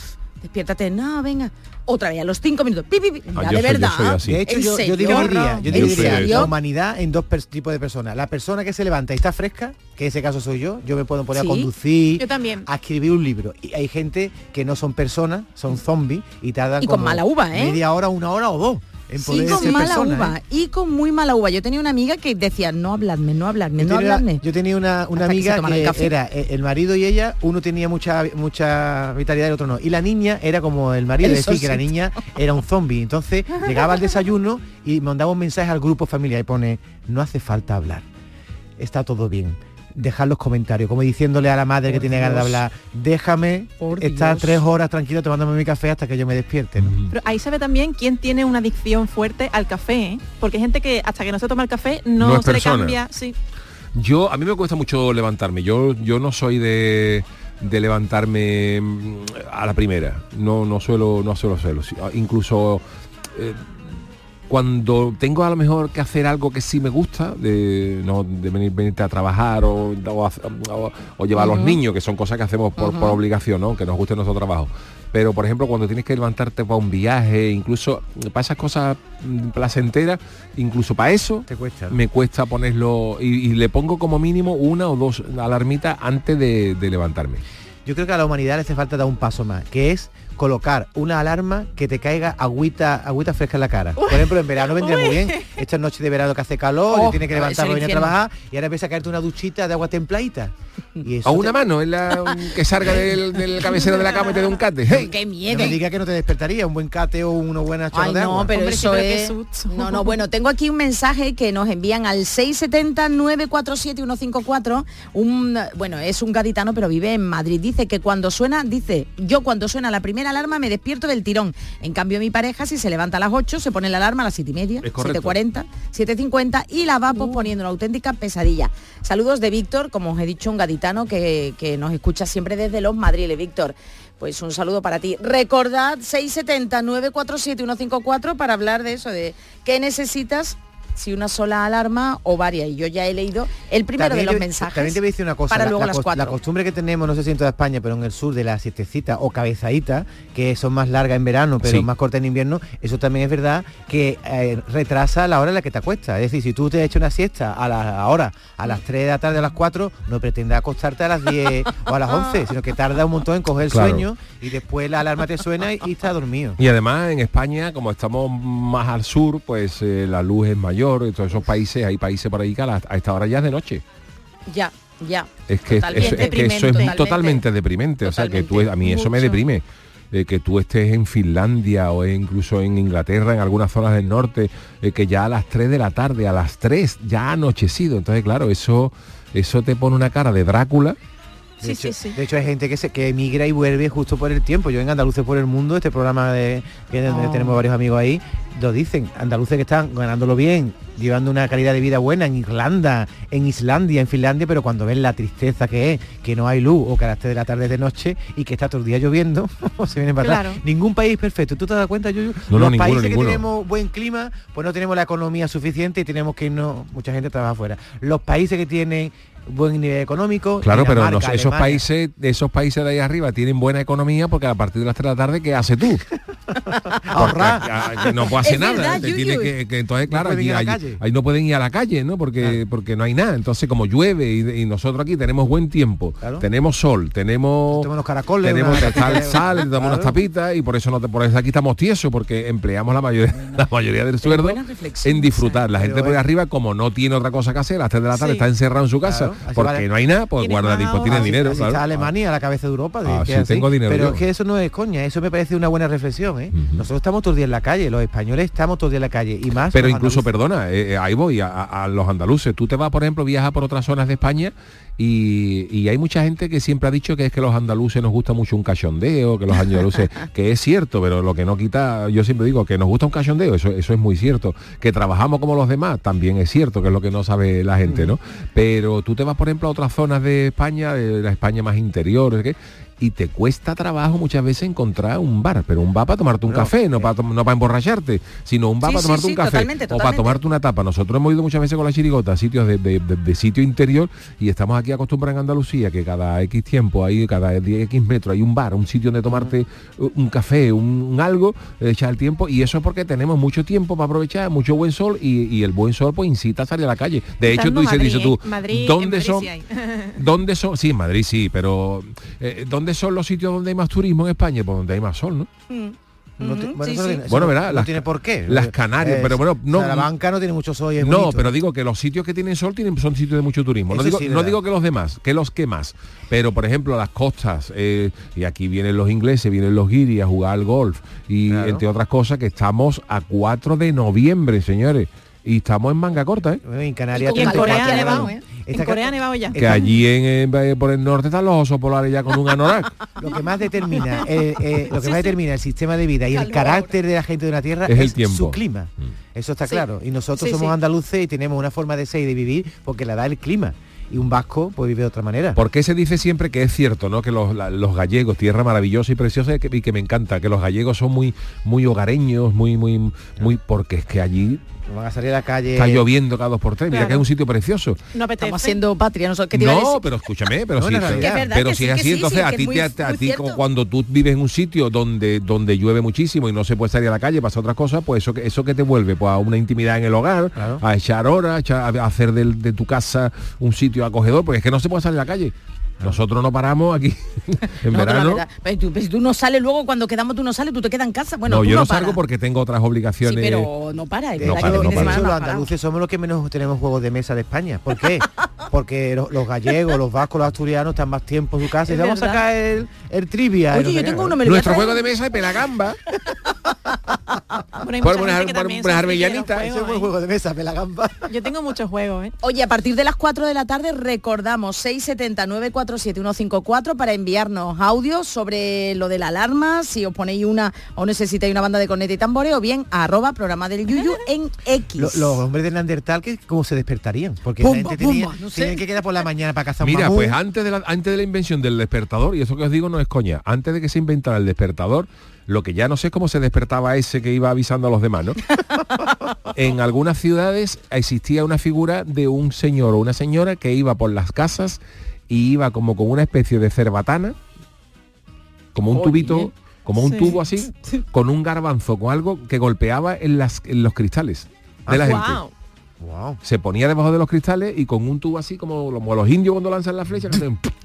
S9: despiértate, no, venga, otra vez a los cinco minutos, pi, pi, pi.
S8: Ah,
S9: Ya,
S8: yo
S9: de
S8: soy- yo
S9: verdad.
S8: soy así.
S11: De hecho,
S9: ¿En
S11: yo, yo
S9: serio?
S11: dividiría, yo
S9: ¿En
S11: dividiría
S9: serio?
S11: la humanidad en dos pers- tipos de personas. La persona que se levanta y está fresca, que en ese caso soy yo, yo me puedo poner
S9: Sí.
S11: a conducir,
S12: Yo también.
S11: a escribir un libro. Y hay gente que no son personas, son zombies y tardan
S9: Y con
S11: como
S9: mala uva, ¿eh?
S11: media hora, una hora o dos en
S9: Y
S11: poder
S9: con
S11: ser
S9: mala
S11: persona,
S9: uva,
S11: ¿eh?
S9: y con muy mala uva. Yo tenía una amiga que decía, no hablarme, no hablarme,
S11: Yo
S9: no
S11: tenía,
S9: hablarme.
S11: yo tenía una, una
S9: Hasta que se
S11: amiga
S9: tomaran
S11: que,
S9: café.
S11: era eh, el marido y ella, uno tenía mucha mucha vitalidad y el otro no. Y la niña era como el marido, es
S9: Eso
S11: decir, que la
S9: sí.
S11: niña era un zombie. Entonces llegaba al desayuno y mandaba un mensaje al grupo familiar y pone, no hace falta hablar, está todo bien. Dejar los comentarios, como diciéndole a la madre
S9: Por
S11: que tiene ganas de
S9: Dios.
S11: hablar, déjame
S9: Por
S11: estar
S9: Dios.
S11: tres horas tranquilo tomándome mi café hasta que yo me despierte, ¿no?
S12: Pero ahí se ve también quién tiene una adicción fuerte al café, ¿eh? Porque hay gente que hasta que no se toma el café no,
S8: No es
S12: se
S8: persona.
S12: le cambia. Sí.
S8: Yo, a mí me cuesta mucho levantarme. Yo, yo no soy de, de levantarme mm, a la primera. No, no suelo, no suelo hacerlo. Sí, incluso eh, cuando tengo a lo mejor que hacer algo que sí me gusta, de, no, de venir venirte a trabajar o, o, o- o llevar a los
S9: Ujú.
S8: niños, que son cosas que hacemos por, por
S9: Ujú.
S8: obligación, ¿no? Que nos guste nuestro trabajo. Pero, por ejemplo, cuando tienes que levantarte para un viaje, incluso para esas cosas mm, placenteras, incluso para eso,
S11: Te cuesta, ¿no?
S8: me cuesta ponerlo y, y le pongo como mínimo una o dos alarmitas antes de, de levantarme.
S11: Yo creo que a la humanidad le hace falta dar un paso más, que es colocar una alarma que te caiga agüita, agüita fresca en la cara. Por ejemplo, en verano vendría muy bien. Estas noches de verano que hace calor,
S9: Oh,
S11: te tienes que
S9: es
S11: levantar
S9: el
S11: para venir a
S9: infierno.
S11: trabajar y ahora empieza a caerte una duchita de agua templadita. Y eso
S8: A una
S11: te-
S8: mano, en la, que salga del, del cabecero de la cama y te dé un cate. ¡Hey!
S9: Qué
S11: no
S9: miedo.
S11: me diga que no te despertaría, un buen cate o una buena chorra
S9: Ay,
S11: de
S9: no,
S11: agua.
S9: pero
S12: Hombre, sí,
S9: eso
S12: pero qué
S9: es...
S12: susto.
S9: No, no, bueno, tengo aquí un mensaje que nos envían al seis siete cero, nueve cuatro siete, uno cinco cuatro. Un, bueno, es un gaditano, pero vive en Madrid. Dice que cuando suena, dice, yo cuando suena la primera alarma me despierto del tirón. En cambio, mi pareja, si se levanta a las ocho, se pone la alarma a las siete y media,
S8: Es correcto.
S9: siete cuarenta, siete cincuenta y la va posponiendo, una auténtica pesadilla. Saludos de Víctor, como os he dicho, un gaditano que, que nos escucha siempre desde los Madriles. Víctor, pues un saludo para ti. Recordad seis siete cero, nueve cuatro siete, uno cinco cuatro para hablar de eso, de qué necesitas, si una sola alarma o varias. Y yo ya he leído el primero
S11: También
S9: de los
S11: te-
S9: mensajes.
S11: También te voy a decir una cosa,
S9: para
S11: la,
S9: luego
S11: la
S9: las
S11: cos-
S9: cuatro.
S11: la costumbre que tenemos, no sé si en toda España, pero en el sur, de la siestecita o cabezadita, que son más largas en verano, pero
S8: Sí.
S11: más cortas en invierno, eso también es verdad que eh, retrasa la hora en la que te acuestas. Es decir, si tú te has hecho una siesta a la ahora, a las tres de la tarde, a las cuatro, no pretendas acostarte a las diez o a las once, sino que tarda un montón en coger el
S8: Claro.
S11: sueño y después la alarma te suena y, y estás dormido.
S8: Y además en España, como estamos más al sur, pues eh, la luz es mayor. En todos esos países, hay países por ahí que a, la- a esta hora ya es de noche.
S9: Ya, ya.
S8: Es que, es,
S9: Totalmente
S8: es que eso es
S9: deprimente.
S8: totalmente deprimente. O sea, que tú, a mí eso me
S9: Mucho.
S8: deprime. Eh, que tú estés en Finlandia o incluso en Inglaterra, en algunas zonas del norte, eh, que ya a las tres de la tarde, a las tres, ya ha anochecido. Entonces, claro, eso, eso te pone una cara de Drácula.
S11: De,
S12: Sí,
S11: hecho,
S12: sí, sí.
S11: de hecho hay gente que se que emigra y vuelve justo por el tiempo. Yo en Andaluces por el Mundo, este programa de que donde
S9: Oh.
S11: tenemos varios amigos ahí, lo dicen, andaluces que están ganándolo bien, llevando una calidad de vida buena en Irlanda, en Islandia, en Finlandia, pero cuando ven la tristeza que es, que no hay luz o que a las tres de la tarde es de noche y que está todo el día lloviendo, se vienen para atrás.
S12: Claro.
S11: Ningún país es perfecto. ¿Tú te das cuenta, Yuyu?
S8: No, no,
S11: Los
S8: ninguno,
S11: países
S8: ninguno.
S11: que tenemos buen clima, pues no tenemos la economía suficiente y tenemos que irnos, mucha gente trabaja afuera. Los países que tienen buen nivel económico,
S8: Claro, pero
S11: Dinamarca,
S8: no sé, esos
S11: Alemania.
S8: países, esos países de ahí arriba tienen buena economía porque a partir de las tres de la tarde, ¿qué haces tú?
S11: Ahorrar.
S8: Porque, ah, que no puede hacer
S9: Es
S8: nada.
S9: verdad,
S8: te
S9: Yuyu.
S8: tiene que, que entonces, claro,
S11: pueden
S8: allí,
S11: ir a la
S8: allí-
S11: calle.
S8: ahí no pueden ir a la calle, ¿no? Porque, porque no hay nada. Entonces, como llueve y, y nosotros aquí tenemos buen tiempo,
S11: Claro.
S8: tenemos sol, tenemos
S11: Tenemos unos caracoles,
S8: tenemos
S11: una-
S8: sal, sal, damos
S11: Claro.
S8: unas tapitas y por eso no te, por eso aquí estamos tiesos, porque empleamos la mayoría, la mayoría del sueldo
S9: buena reflexión
S8: en disfrutar. La
S11: Pero
S8: gente por ahí
S11: es-
S8: arriba, como no tiene otra cosa que hacer, a las tres de la tarde
S12: Sí.
S8: está encerrado en su casa,
S11: Claro, así
S8: porque
S11: vale.
S8: no hay nada, pues
S12: Tiene
S8: guarda,
S12: más
S8: pues tiene
S12: ahorros.
S11: Así-
S8: dinero.
S11: así
S8: claro.
S11: está Alemania, a la cabeza de Europa. de-
S8: Ah,
S11: que
S8: sí,
S11: así.
S8: tengo dinero
S11: Pero
S8: yo.
S11: es que eso no es coña, eso me parece una buena reflexión, ¿eh?
S8: Ujú.
S11: Nosotros estamos todo el día en la calle, los españoles estamos todo el día en la calle y más.
S8: Pero
S11: los
S8: incluso,
S11: andaluces.
S8: perdona, eh, eh, ahí voy, a, a- a los andaluces. Tú te vas, por ejemplo, viajas por otras zonas de España y, y hay mucha gente que siempre ha dicho que es que los andaluces nos gusta mucho un cachondeo, que los andaluces, que es cierto, pero lo que no quita, yo siempre digo que nos gusta un cachondeo, eso, eso es muy cierto. Que trabajamos como los demás, también es cierto, que es lo que no sabe la gente, ¿no? Pero tú te vas, por ejemplo, a otras zonas de España, de la España más interior, ¿qué? y te cuesta trabajo muchas veces encontrar un bar, pero un bar para tomarte un no, café, no para no para emborracharte, sino un bar sí, para tomarte sí, un sí, café totalmente, totalmente. O para tomarte una tapa. Nosotros hemos ido muchas veces con la chirigota a sitios de, de, de, de sitio interior y estamos aquí acostumbrados en Andalucía que cada X tiempo, hay cada X metros hay un bar, un sitio donde tomarte uh-huh. un café, un, un algo, echar el tiempo, y eso es porque tenemos mucho tiempo para aprovechar, mucho buen sol y, y el buen sol pues incita a salir a la calle. De hecho, tú dices,
S12: Madrid,
S8: dices tú,
S12: Madrid,
S8: ¿dónde son?
S12: Sí
S8: ¿Dónde son? Sí, en Madrid sí, pero eh, ¿dónde son los sitios donde hay más turismo en España? Pues donde hay más sol, ¿no?
S11: Mm. No te, bueno,
S9: sí,
S11: eso
S9: sí.
S11: no,
S8: bueno, verá,
S11: no
S8: las,
S11: tiene por qué.
S8: Las Canarias,
S11: es,
S8: pero bueno, no.
S11: Salamanca no tiene mucho sol y es
S8: No,
S11: bonito.
S8: pero digo que los sitios que tienen sol tienen, son sitios de mucho turismo. No digo,
S11: sí,
S8: no digo que los demás, que los que más. Pero por ejemplo las costas, eh, y aquí vienen los ingleses, vienen los guiris a jugar al golf y claro. entre otras cosas, que estamos a cuatro de noviembre, señores. Y estamos en manga corta, ¿eh?
S11: En Canarias.
S12: Y en Corea ha nevado, ¿eh? En Corea ha nevado ya.
S8: Que allí en, en, por el norte están los osos polares ya con un anorak.
S11: Lo que más determina, eh, eh, lo que sí, más sí. determina el sistema de vida y el carácter de la gente de una tierra es,
S8: es el
S11: su clima. Mm. Eso está sí. claro. Y nosotros
S12: sí,
S11: somos
S12: sí.
S11: andaluces y tenemos una forma de ser y de vivir porque la da el clima. Y un vasco pues vive de otra manera.
S8: ¿Por qué se dice siempre que es cierto, ¿no? Que los, la, los gallegos, tierra maravillosa y preciosa, y que, y que me encanta, que los gallegos son muy muy hogareños, muy, muy, muy, porque es que allí
S11: van a salir a la calle.
S8: Está lloviendo cada dos por tres, mira claro. que es un sitio precioso.
S9: No apetece. Estamos haciendo patria, no sé qué te
S8: No, pero escúchame, pero
S11: no,
S8: sí,
S11: no,
S8: pero,
S11: es
S8: pero si
S9: sí,
S8: es así,
S9: sí,
S8: entonces
S9: sí,
S8: a ti
S9: muy,
S8: te, a, a ti
S9: cierto.
S8: Cuando tú vives en un sitio donde donde llueve muchísimo y no se puede salir a la calle, pasa otras cosas, pues eso que eso que te vuelve pues a una intimidad en el hogar, claro. a echar horas, a, echar, a hacer de, de tu casa un sitio acogedor, porque es que no se puede salir a la calle. Nosotros no paramos aquí en
S9: no,
S8: verano.
S9: Pero tú, pero tú no sales luego, cuando quedamos tú no sales, tú te quedas en casa. Bueno,
S8: no,
S9: tú
S8: yo
S9: no
S8: no salgo
S9: paras.
S8: porque tengo otras obligaciones.
S9: Sí, pero no para.
S11: De no para, no para. Los andaluces somos los que menos tenemos juegos de mesa de España. ¿Por qué? Porque los, los gallegos, los vascos, los asturianos están más tiempo en su casa. Y vamos a sacar el, el trivia.
S9: Oye, yo tengo uno, me lo
S8: Nuestro juego de mesa es pelagamba.
S12: Bueno,
S8: por unas armellanitas.
S11: Ese es un juego de mesa, pelagamba.
S12: Yo tengo muchos juegos, ¿eh?
S9: Oye, a partir de las cuatro de la tarde recordamos seis siete cero nueve cuatro siete uno cinco cuatro para enviarnos audios sobre lo de la alarma, si os ponéis una o necesitáis una banda de corneta y tambores, o bien a arroba programa del Yuyu en X.
S11: Lo, los hombres de Neandertal, que ¿cómo se despertarían? Porque pumba, esa gente tenía, no sé. Tenían que quedar por la mañana para cazar un
S8: Mira,
S11: mamut.
S8: pues antes de, la, antes de la invención del despertador, y eso que os digo no es coña, antes de que se inventara el despertador, lo que ya no sé es cómo se despertaba ese que iba avisando a los demás, ¿no? En algunas ciudades existía una figura de un señor o una señora que iba por las casas y iba como con una especie de cerbatana, como un Oye, tubito, como un sí. tubo así, con un garbanzo, con algo que golpeaba en, las, en los cristales de la
S12: wow.
S8: gente. Wow. Se ponía debajo de los cristales y con un tubo así como, como los indios cuando lanzan la flecha,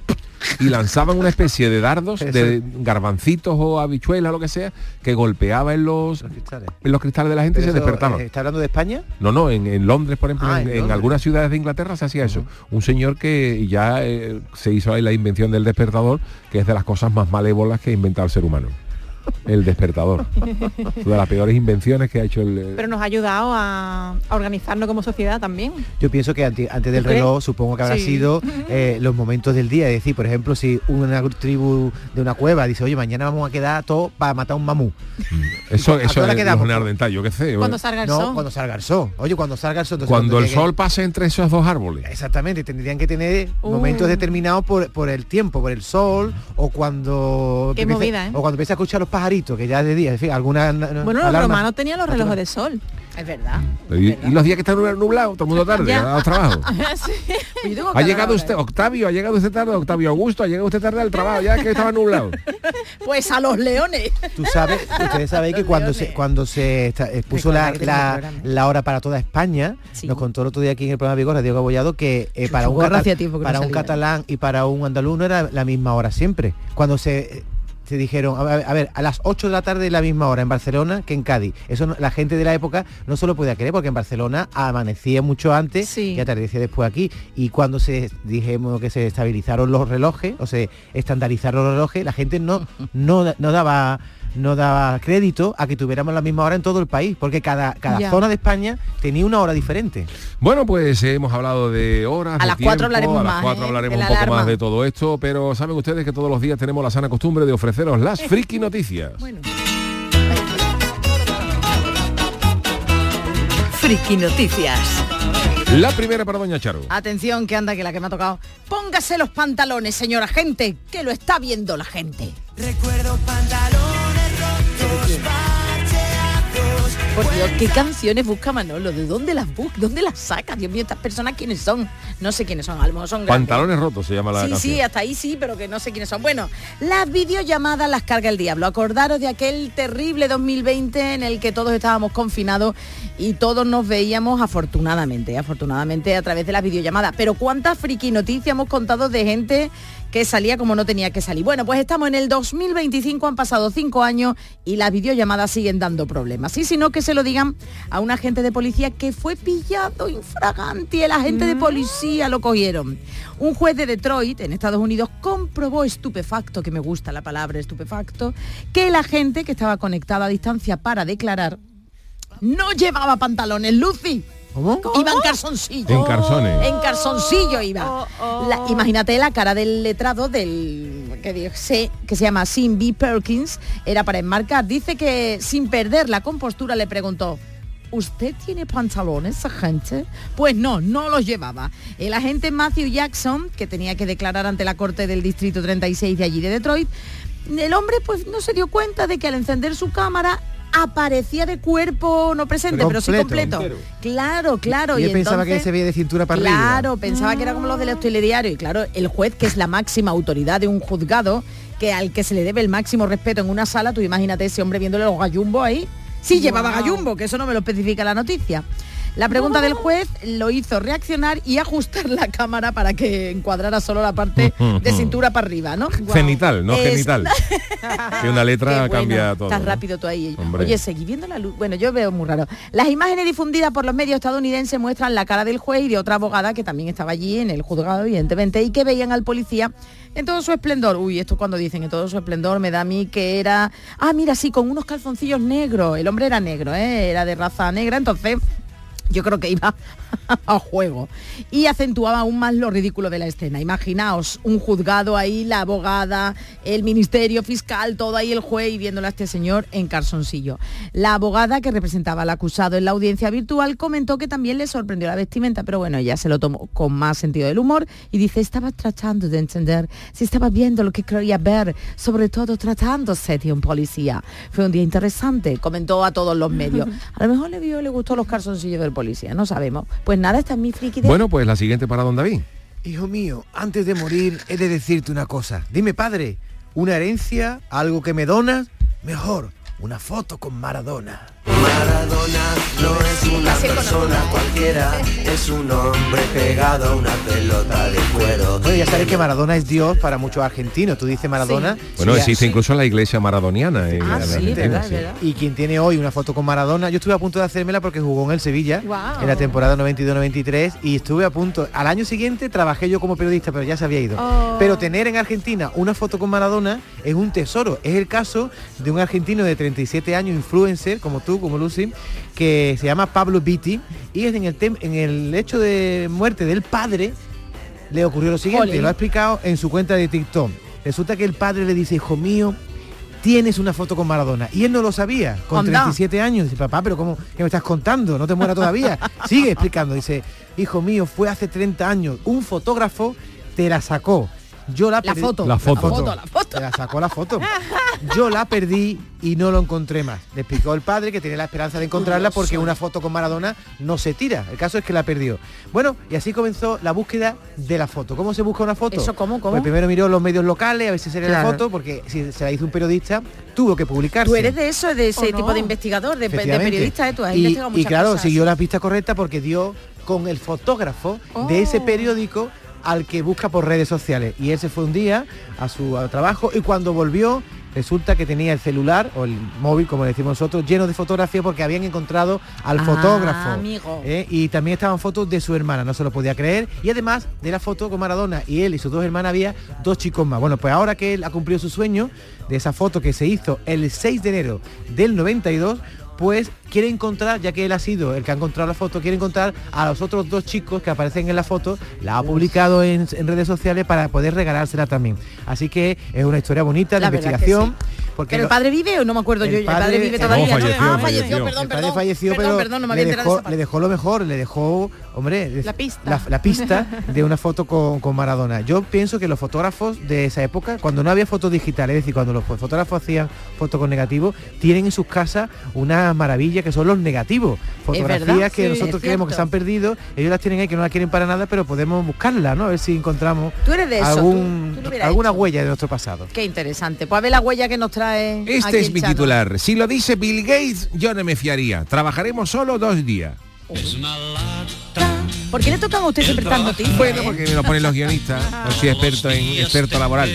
S8: y lanzaban una especie de dardos, Eso. de garbancitos o habichuelas, lo que sea, que golpeaba en los, los cristales. en los cristales de la gente. Pero y se despertaban.
S11: ¿Está hablando de España?
S8: No, no, en, en Londres, por ejemplo, ah, en, en, en algunas ciudades de Inglaterra se hacía eso. Uh-huh. Un señor que ya eh, se hizo ahí la invención del despertador, que es de las cosas más malévolas que ha inventado el ser humano. El despertador. Una de las peores invenciones que ha hecho el...
S12: Pero nos ha ayudado a, a organizarnos como sociedad también.
S11: Yo pienso que antes, antes del reloj, supongo que habrá sí. sido eh, los momentos del día. Es decir, por ejemplo, si una tribu de una cueva dice, oye, mañana vamos a quedar todos para matar un mamú.
S8: Eso, eso es un ardental, yo qué sé.
S12: Cuando salga el
S11: no,
S12: sol.
S11: cuando salga el sol. Oye, cuando salga el sol.
S8: Cuando el sol que... pase entre esos dos árboles.
S11: Exactamente, tendrían que tener uh. momentos determinados por, por el tiempo, por el sol, o cuando...
S12: Qué empiece, movida, ¿eh?
S11: O cuando empieza a escuchar los pajaritos, que ya de día, en fin, alguna...
S12: Bueno, los romanos tenían los relojes de sol.
S9: Es verdad.
S8: Y, y los días que están nublados, todo el mundo tarde, a los trabajos. Sí. Ha llegado usted, Octavio, ha llegado usted tarde, Octavio Augusto, ha llegado usted tarde al trabajo, ya que estaba nublado.
S9: Pues a los leones.
S11: Tú sabes, ustedes saben que cuando se, cuando se esta, eh, puso la, la, la hora para toda España, sí. nos contó el otro día aquí en el programa Vigorra, Diego Abollado, que eh, para, un, catal, para no un catalán y para un andaluz no era la misma hora siempre. Cuando se... se dijeron, a ver, a ver, a las ocho de la tarde la misma hora en Barcelona que en Cádiz. Eso no, la gente de la época no se lo podía creer, porque en Barcelona amanecía mucho antes sí. y atardecía después aquí. Y cuando se dijimos que se estabilizaron los relojes, o se estandarizaron los relojes, la gente no, no, no daba... no daba crédito a que tuviéramos la misma hora en todo el país, porque cada, cada zona de España tenía una hora diferente.
S8: Bueno, pues hemos hablado de horas,
S9: a
S8: de
S9: las
S8: tiempo,
S9: cuatro hablaremos
S8: a las
S9: más,
S8: cuatro
S9: ¿eh?
S8: hablaremos un poco alarma. más de todo esto, pero saben ustedes que todos los días tenemos la sana costumbre de ofreceros las friki noticias.
S6: Bueno. Friki noticias.
S8: La primera para doña Charo.
S9: Atención, que anda, que la que me ha tocado. Póngase los pantalones, señora gente, que lo está viendo la gente.
S13: Recuerdo pantalones rotos, parcheados.
S9: Por Dios, ¿qué canciones busca Manolo? ¿De dónde las busca? ¿Dónde las saca? Dios mío, estas personas, ¿quiénes son? No sé quiénes son, a lo mejor son grandes.
S8: Pantalones rotos se llama la
S9: Sí,
S8: canción.
S9: sí, hasta ahí sí, pero que no sé quiénes son. Bueno, las videollamadas las carga el diablo. Acordaros de aquel terrible dos mil veinte en el que todos estábamos confinados y todos nos veíamos afortunadamente, afortunadamente a través de las videollamadas. Pero cuántas friki noticias hemos contado de gente que salía como no tenía que salir. Bueno, pues estamos en el dos mil veinticinco, han pasado cinco años y las videollamadas siguen dando problemas. Y si no, que se lo digan a un agente de policía que fue pillado infraganti, el agente de policía lo cogieron. Un juez de Detroit, en Estados Unidos, comprobó estupefacto, que me gusta la palabra estupefacto, que el agente que estaba conectado a distancia para declarar no llevaba pantalones, Lucy.
S11: ¿Cómo?
S9: Iba en calzoncillo.
S8: En calzones.
S9: En calzoncillo iba.
S12: Oh, oh.
S9: La, imagínate la cara del letrado del que, dice, que se llama Sim B. Perkins, era para enmarcar. Dice que sin perder la compostura le preguntó: ¿usted tiene pantalones, agente? Pues no, no los llevaba. El agente Matthew Jackson, que tenía que declarar ante la corte del distrito treinta y seis de allí de Detroit, el hombre pues no se dio cuenta de que al encender su cámara aparecía de cuerpo no presente,
S11: Pero
S9: pero sí
S11: completo,
S9: completo.
S11: entero.
S9: Claro, claro.
S11: Y él
S9: y
S11: pensaba
S9: entonces,
S11: que se veía de cintura para arriba.
S9: Claro, pensaba que era como los del telediario. Y claro, el juez, que es la máxima autoridad de un juzgado, que al que se le debe el máximo respeto en una sala, tú imagínate ese hombre viéndole los gallumbos ahí. Sí, wow. Llevaba gallumbo, que eso no me lo especifica la noticia. La pregunta del juez lo hizo reaccionar y ajustar la cámara para que encuadrara solo la parte de cintura para arriba, ¿no?
S8: Cenital, no
S9: Es-
S8: genital. Que una letra
S9: Qué bueno,
S8: cambia todo.
S9: Estás
S8: ¿no?
S9: rápido tú ahí.
S8: Hombre.
S9: Oye, seguí viendo la luz. Bueno, yo veo muy raro. Las imágenes difundidas por los medios estadounidenses muestran la cara del juez y de otra abogada que también estaba allí en el juzgado, evidentemente, y que veían al policía en todo su esplendor. Uy, esto cuando dicen en todo su esplendor me da a mí que era... Ah, mira, sí, con unos calzoncillos negros. El hombre era negro, ¿eh? Era de raza negra, entonces... Yo creo que iba a juego y acentuaba aún más lo ridículo de la escena. Imaginaos un juzgado ahí, la abogada, el ministerio fiscal, todo ahí, el juez y viéndole a este señor en calzoncillo. La abogada que representaba al acusado en la audiencia virtual comentó que también le sorprendió la vestimenta, pero bueno, ella se lo tomó con más sentido del humor y dice: estaba tratando de entender si estaba viendo lo que quería ver, sobre todo tratándose de un policía. Fue un día interesante, comentó a todos los medios. A lo mejor le vio, le gustó los calzoncillos del policía, no sabemos. Pues nada, esta es mi friki de...
S8: Bueno, pues la siguiente para don David.
S11: Hijo mío, antes de morir he de decirte una cosa. Dime, padre, ¿una herencia, algo que me donas? Mejor, una foto con Maradona.
S13: Maradona no es una persona cualquiera, es un hombre pegado a una pelota de cuero.
S11: Bueno, ya sabéis que Maradona es Dios para muchos argentinos. Tú dices Maradona...
S9: Sí.
S8: Bueno,
S11: sí,
S8: existe
S11: sí.
S8: incluso la iglesia maradoniana en,
S9: Ah,
S8: en
S9: sí,
S8: Argentina,
S9: verdad,
S8: sí.
S9: verdad.
S11: Y quien tiene hoy una foto con Maradona, yo estuve a punto de hacérmela porque jugó en el Sevilla
S9: Guau.
S11: en la temporada noventa y dos noventa y tres y estuve a punto. Al año siguiente trabajé yo como periodista, pero ya se había ido.
S9: Oh.
S11: Pero tener en Argentina una foto con Maradona es un tesoro. Es el caso de un argentino de treinta y siete años, influencer, como tú, como Lucy, que se llama Pablo Vitti, y es en el, tem- en el hecho de muerte del padre le ocurrió lo siguiente.
S9: Jolín.
S11: Lo ha explicado en su cuenta de TikTok. Resulta que el padre le dice: hijo mío, tienes una foto con Maradona. Y él no lo sabía, con
S9: Anda.
S11: treinta y siete años. Dice: papá, pero ¿cómo que me estás contando? No te mueras todavía. Sigue explicando. Dice: hijo mío, fue hace treinta años. Un fotógrafo te la sacó. Yo la
S9: La
S11: perdí-
S9: foto.
S8: La foto.
S9: La foto, la foto.
S11: Te la sacó la foto. Yo la perdí y no lo encontré más. Le explicó el padre que tiene la esperanza de encontrarla porque una foto con Maradona no se tira. El caso es que la perdió. Bueno, y así comenzó la búsqueda de la foto. ¿Cómo se busca una foto?
S9: ¿Eso cómo, cómo?
S11: Pues primero miró los medios locales a ver si sería
S9: Claro.
S11: la foto, porque si se la hizo un periodista, tuvo que publicarse.
S9: Tú eres de eso, de ese
S12: ¿O no?
S9: tipo de investigador, de, de
S11: Efectivamente.
S9: periodista, ¿eh? Tú has
S11: y,
S9: investigado
S11: y
S9: muchas
S11: claro,
S9: cosas.
S11: siguió la pista correcta porque dio con el fotógrafo
S9: Oh.
S11: de ese periódico al que busca por redes sociales. Y él se fue un día a su a trabajo y cuando volvió resulta que tenía el celular o el móvil, como le decimos nosotros, lleno de fotografías porque habían encontrado al
S9: Ah,
S11: fotógrafo.
S9: amigo.
S11: ¿eh? Y también estaban fotos de su hermana, no se lo podía creer. Y además de la foto con Maradona y él y sus dos hermanas había dos chicos más. Bueno, pues ahora que él ha cumplido su sueño de esa foto que se hizo el seis de enero del noventa y dos, pues quiere encontrar, ya que él ha sido el que ha encontrado la foto, quiere encontrar a los otros dos chicos que aparecen en la foto, la ha publicado en, en redes sociales para poder regalársela también. Así que es una historia bonita de
S9: La verdad
S11: investigación.
S9: que sí.
S11: Porque
S9: ¿Pero
S11: lo,
S9: el padre vive o no me acuerdo
S11: el
S9: yo? El
S11: padre,
S9: padre vive
S11: eh,
S9: todavía.
S8: no, falleció,
S9: ah,
S8: falleció.
S9: falleció, perdón,
S11: el padre
S9: perdón.
S11: falleció,
S9: perdón,
S11: pero
S9: perdón, no me
S11: le,
S9: había enterado
S11: dejó,
S9: de esa
S11: le dejó lo mejor, le dejó, hombre,
S12: La pista.
S11: La, la pista de una foto con, con Maradona. Yo pienso que los fotógrafos de esa época, cuando no había fotos digitales, es decir, cuando los fotógrafos hacían fotos con negativos, tienen en sus casas una maravilla que son los negativos. Fotografías
S9: verdad,
S11: que
S9: sí,
S11: nosotros
S9: es
S11: creemos que se han perdido, ellos las tienen ahí que no las quieren para nada, pero podemos buscarlas, ¿no? A ver si encontramos
S9: Tú eres de eso,
S11: algún,
S9: tú- tú lo hubieras
S11: alguna
S9: hecho.
S11: huella de nuestro pasado.
S9: Qué interesante. Pues a ver la huella que nos trae. aquí
S8: Este es
S9: el
S8: mi
S9: Chano.
S8: titular. Si lo dice Bill Gates, yo no me fiaría. Trabajaremos solo dos días.
S9: ¿Por qué le tocan a usted siempre estas noticias?
S8: Bueno,
S9: eh?
S8: porque me lo ponen los guionistas. Yo soy experto en experto laboral.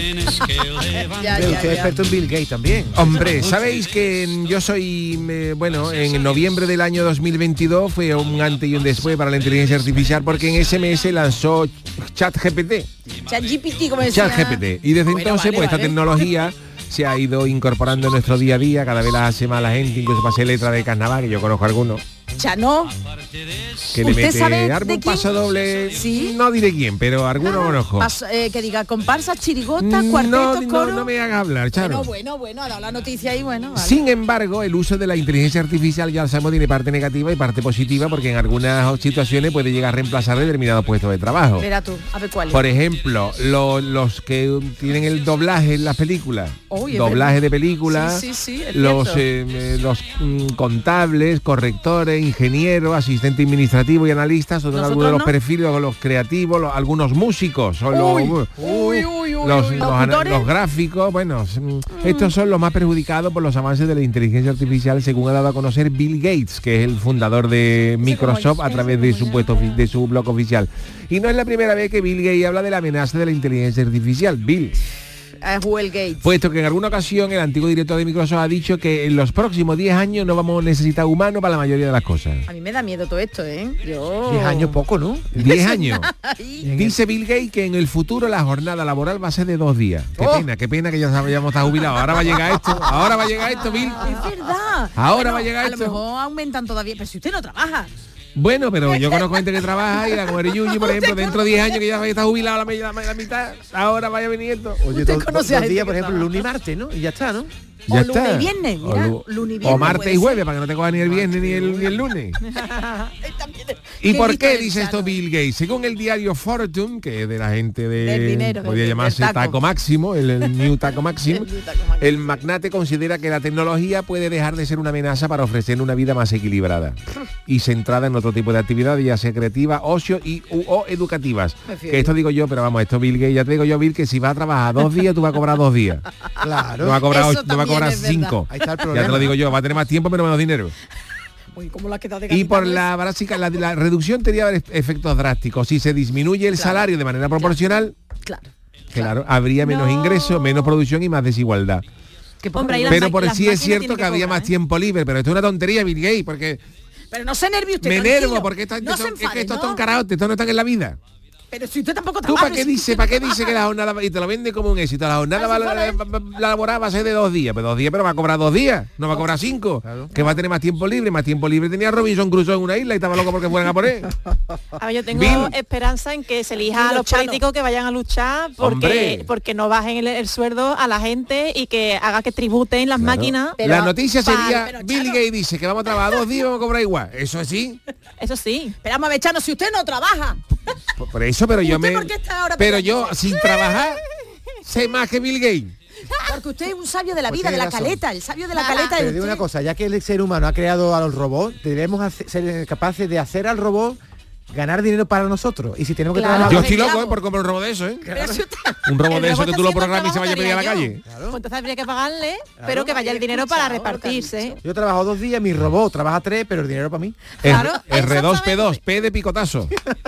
S9: Ya,
S11: Pero
S9: ya,
S11: usted es
S9: ya.
S11: experto en Bill Gates también.
S8: Hombre, ¿sabéis que yo soy, eh, bueno, en noviembre del año dos mil veintidós fue un antes y un después para la inteligencia artificial porque en ese mes se lanzó ChatGPT.
S9: ChatGPT, como decía.
S8: ChatGPT. Y desde
S9: Bueno,
S8: entonces,
S9: vale,
S8: pues esta
S9: vale.
S8: tecnología se ha ido incorporando en nuestro día a día, cada vez la hace más la gente, incluso pasé letra de carnaval, que yo conozco algunos,
S9: Chano.
S8: que le
S9: ¿Usted
S8: mete
S9: sabe de
S8: arma un
S9: quién?
S8: paso doble,
S9: Sí.
S8: no diré quién, pero algunos conozco.
S9: Pas- eh, que diga comparsas, chirigotas,
S8: No,
S9: cuartetos,
S8: no,
S9: coro.
S8: no me hagas hablar, Charo.
S9: Bueno, bueno, bueno, ha dado la noticia ahí, bueno. Vale.
S8: Sin embargo, el uso de la inteligencia artificial, ya lo sabemos, tiene parte negativa y parte positiva, porque en algunas situaciones puede llegar a reemplazar determinados puestos de trabajo.
S9: Verá tú, a ver cuál es.
S8: Por ejemplo, lo- los que tienen el doblaje en las películas,
S9: Uy, es
S8: doblaje
S9: verdad.
S8: de películas,
S9: Sí, sí, sí, es
S8: los,
S9: cierto.
S8: eh, eh, los mm, contables, correctores, ingenieros, asistente administrativo y analistas, son
S9: ¿Nosotros
S8: algunos de los
S9: no?
S8: perfiles, los creativos, los- algunos músicos, son los,
S9: Uy, uy, uy, uy,
S8: los,
S9: uy.
S8: los ana-
S9: ¿Locutores?
S8: los gráficos, bueno, mm, estos son los más perjudicados por los avances de la inteligencia artificial, según ha dado a conocer Bill Gates, que es el fundador de Microsoft, a través de su puesto ofi- de su blog oficial. Y no es la primera vez que Bill Gates habla de la amenaza de la inteligencia artificial. Bill,
S9: Es Will Gates.
S8: puesto que en alguna ocasión el antiguo director de Microsoft ha dicho que en los próximos diez años no vamos a necesitar humanos para la mayoría de las cosas.
S9: A mí me da miedo todo esto, ¿eh? Yo...
S11: diez años poco, ¿no?
S8: diez años.
S9: Ay,
S8: Dice Bill Gates que en el futuro la jornada laboral va a ser de dos días. Qué
S9: Oh.
S8: pena, qué pena que ya sabíamos estar jubilados. Ahora va a llegar esto, ahora va a llegar esto, Bill.
S9: Es verdad.
S8: Ahora va a llegar
S9: a
S8: esto.
S9: lo mejor aumentan todavía, pero si usted no trabaja.
S8: Bueno, pero yo conozco gente que trabaja y la como eres Yuyi, por ejemplo, dentro de diez años que ya está jubilado la, me- la, la mitad, ahora vaya viniendo.
S11: Oye,
S9: Usted
S11: dos,
S9: conoce a
S11: dos
S9: gente
S11: días,
S9: que
S11: por ejemplo,
S9: trabaja.
S11: lunes y martes, ¿no? Y ya está, ¿no?
S9: O
S8: Ya
S9: lunes
S8: está.
S9: y viernes,
S8: O
S9: mira,
S8: lu-
S9: lunes y
S8: o
S9: viernes
S8: martes
S9: puede
S8: y jueves,
S9: ser.
S8: para que no te coja ni el viernes ni el, ni el lunes.
S9: También-
S8: ¿Y
S9: Qué
S8: por
S9: listo
S8: qué
S9: el
S8: dice
S9: Chano.
S8: esto Bill Gates? Según el diario Fortune, que es de la gente de...
S9: Del dinero,
S8: podría
S9: del-
S8: llamarse
S9: del taco.
S8: taco. Máximo, el, el New Taco Máximo.
S9: El New Taco Máximo.
S8: El magnate considera que la tecnología puede dejar de ser una amenaza para ofrecer una vida más equilibrada y centrada en otro tipo de actividades, ya sea creativa, ocio y u- o educativas.
S9: Me fío
S8: Que esto digo yo, pero vamos, esto Bill Gates, ya te digo yo, Bill, que si vas a trabajar dos días, tú vas a cobrar dos días.
S11: Claro.
S8: No vas a cobrar,
S9: Eso
S8: ocho, no vas a
S9: también
S8: cobrar
S9: es verdad.
S8: cinco.
S11: Ahí está el
S8: Ya
S11: problema.
S8: te lo digo yo, va a tener más tiempo pero menos dinero.
S9: Uy, ¿cómo la queda de
S8: Y por
S9: capitales?
S8: la básica, la, la reducción tendría efectos drásticos. Si se disminuye el
S9: Claro.
S8: salario de manera proporcional,
S9: Claro.
S8: claro, habría menos
S12: No.
S8: ingresos, menos producción y más desigualdad.
S9: Qué poco
S12: Hombre, ahí
S9: vergüenza.
S12: las
S8: Pero
S12: ma-
S8: por
S12: las
S8: sí es
S12: máquinas
S8: cierto
S12: tienen
S8: que
S12: que
S8: había
S12: cobrar,
S8: más
S12: ¿eh?
S8: tiempo libre, pero esto es una tontería, Bill Gates, porque
S9: Pero no se nervie usted,
S8: me
S9: tranquilo.
S8: enervo, porque esto,
S9: no
S8: esto-
S9: se
S8: es que
S9: enfade,
S8: estos
S9: ¿no?
S8: son caraotes, estos no están en la vida.
S9: Pero si usted tampoco
S8: ¿Tú
S9: trabaja...
S8: para qué
S9: si
S8: dice,
S9: usted
S8: para qué
S9: trabaja.
S8: dice que la jornada va- y te lo vende como un éxito? La jornada
S9: Ah,
S8: va,
S9: sí,
S8: la,
S9: vale.
S8: la- la laboral va a ser de dos días, pero dos días, pero va a cobrar dos días, no va a cobrar cinco,
S11: Claro.
S8: que va a tener más tiempo libre, más tiempo libre tenía Robinson Crusoe en una isla y estaba loco porque fueran a por él.
S12: A ver, yo tengo
S8: Bill.
S12: esperanza en que se elija
S9: Dilo,
S12: a los
S9: Chano.
S12: políticos que vayan a luchar
S8: Hombre.
S12: porque porque no bajen el, el sueldo a la gente y que haga que tributen las máquinas.
S9: Pero-
S8: la noticia
S9: Vale,
S8: sería,
S9: pero,
S8: Bill
S9: Chano.
S8: Gates dice que vamos a trabajar dos días y vamos a cobrar igual. Eso es sí.
S12: Eso sí.
S9: Pero vamos a ver, Chano, si usted no trabaja,
S8: Por, por eso, pero yo
S9: ¿Usted
S8: me...
S9: por qué está ahora
S8: Pero
S9: peleando?
S8: yo, sin trabajar, sé más que Bill Gates.
S9: porque usted es un sabio de la
S11: Pues
S9: vida, de
S11: tiene
S9: la
S11: razón.
S9: caleta, el sabio de la
S12: Ah,
S9: caleta
S11: Pero
S9: de
S11: digo
S9: usted.
S11: una cosa, ya que el ser humano ha creado a los robots, debemos hacer- ser capaces de hacer al robot ganar dinero para nosotros. Y si tenemos que
S9: Claro.
S11: trabajar...
S8: Yo
S9: Vamos,
S8: estoy loco,
S9: esclavo.
S8: ¿eh? por comprar un robot de eso, ¿eh?
S9: Pero si usted-
S8: Un robot
S12: El
S8: de eso
S12: robot
S8: que
S12: está
S8: tú lo
S12: haciendo el
S8: programas y se vaya a pedir a la
S12: trabajo que
S8: calle.
S12: haría yo. Pues entonces habría que pagarle, pero que vaya el
S9: He
S12: dinero para
S9: escuchado lo que ha
S12: repartirse.
S11: Yo trabajo dos días, mi robot trabaja tres, pero el dinero para mí.
S12: Claro,
S8: R dos P dos, P de picotazo.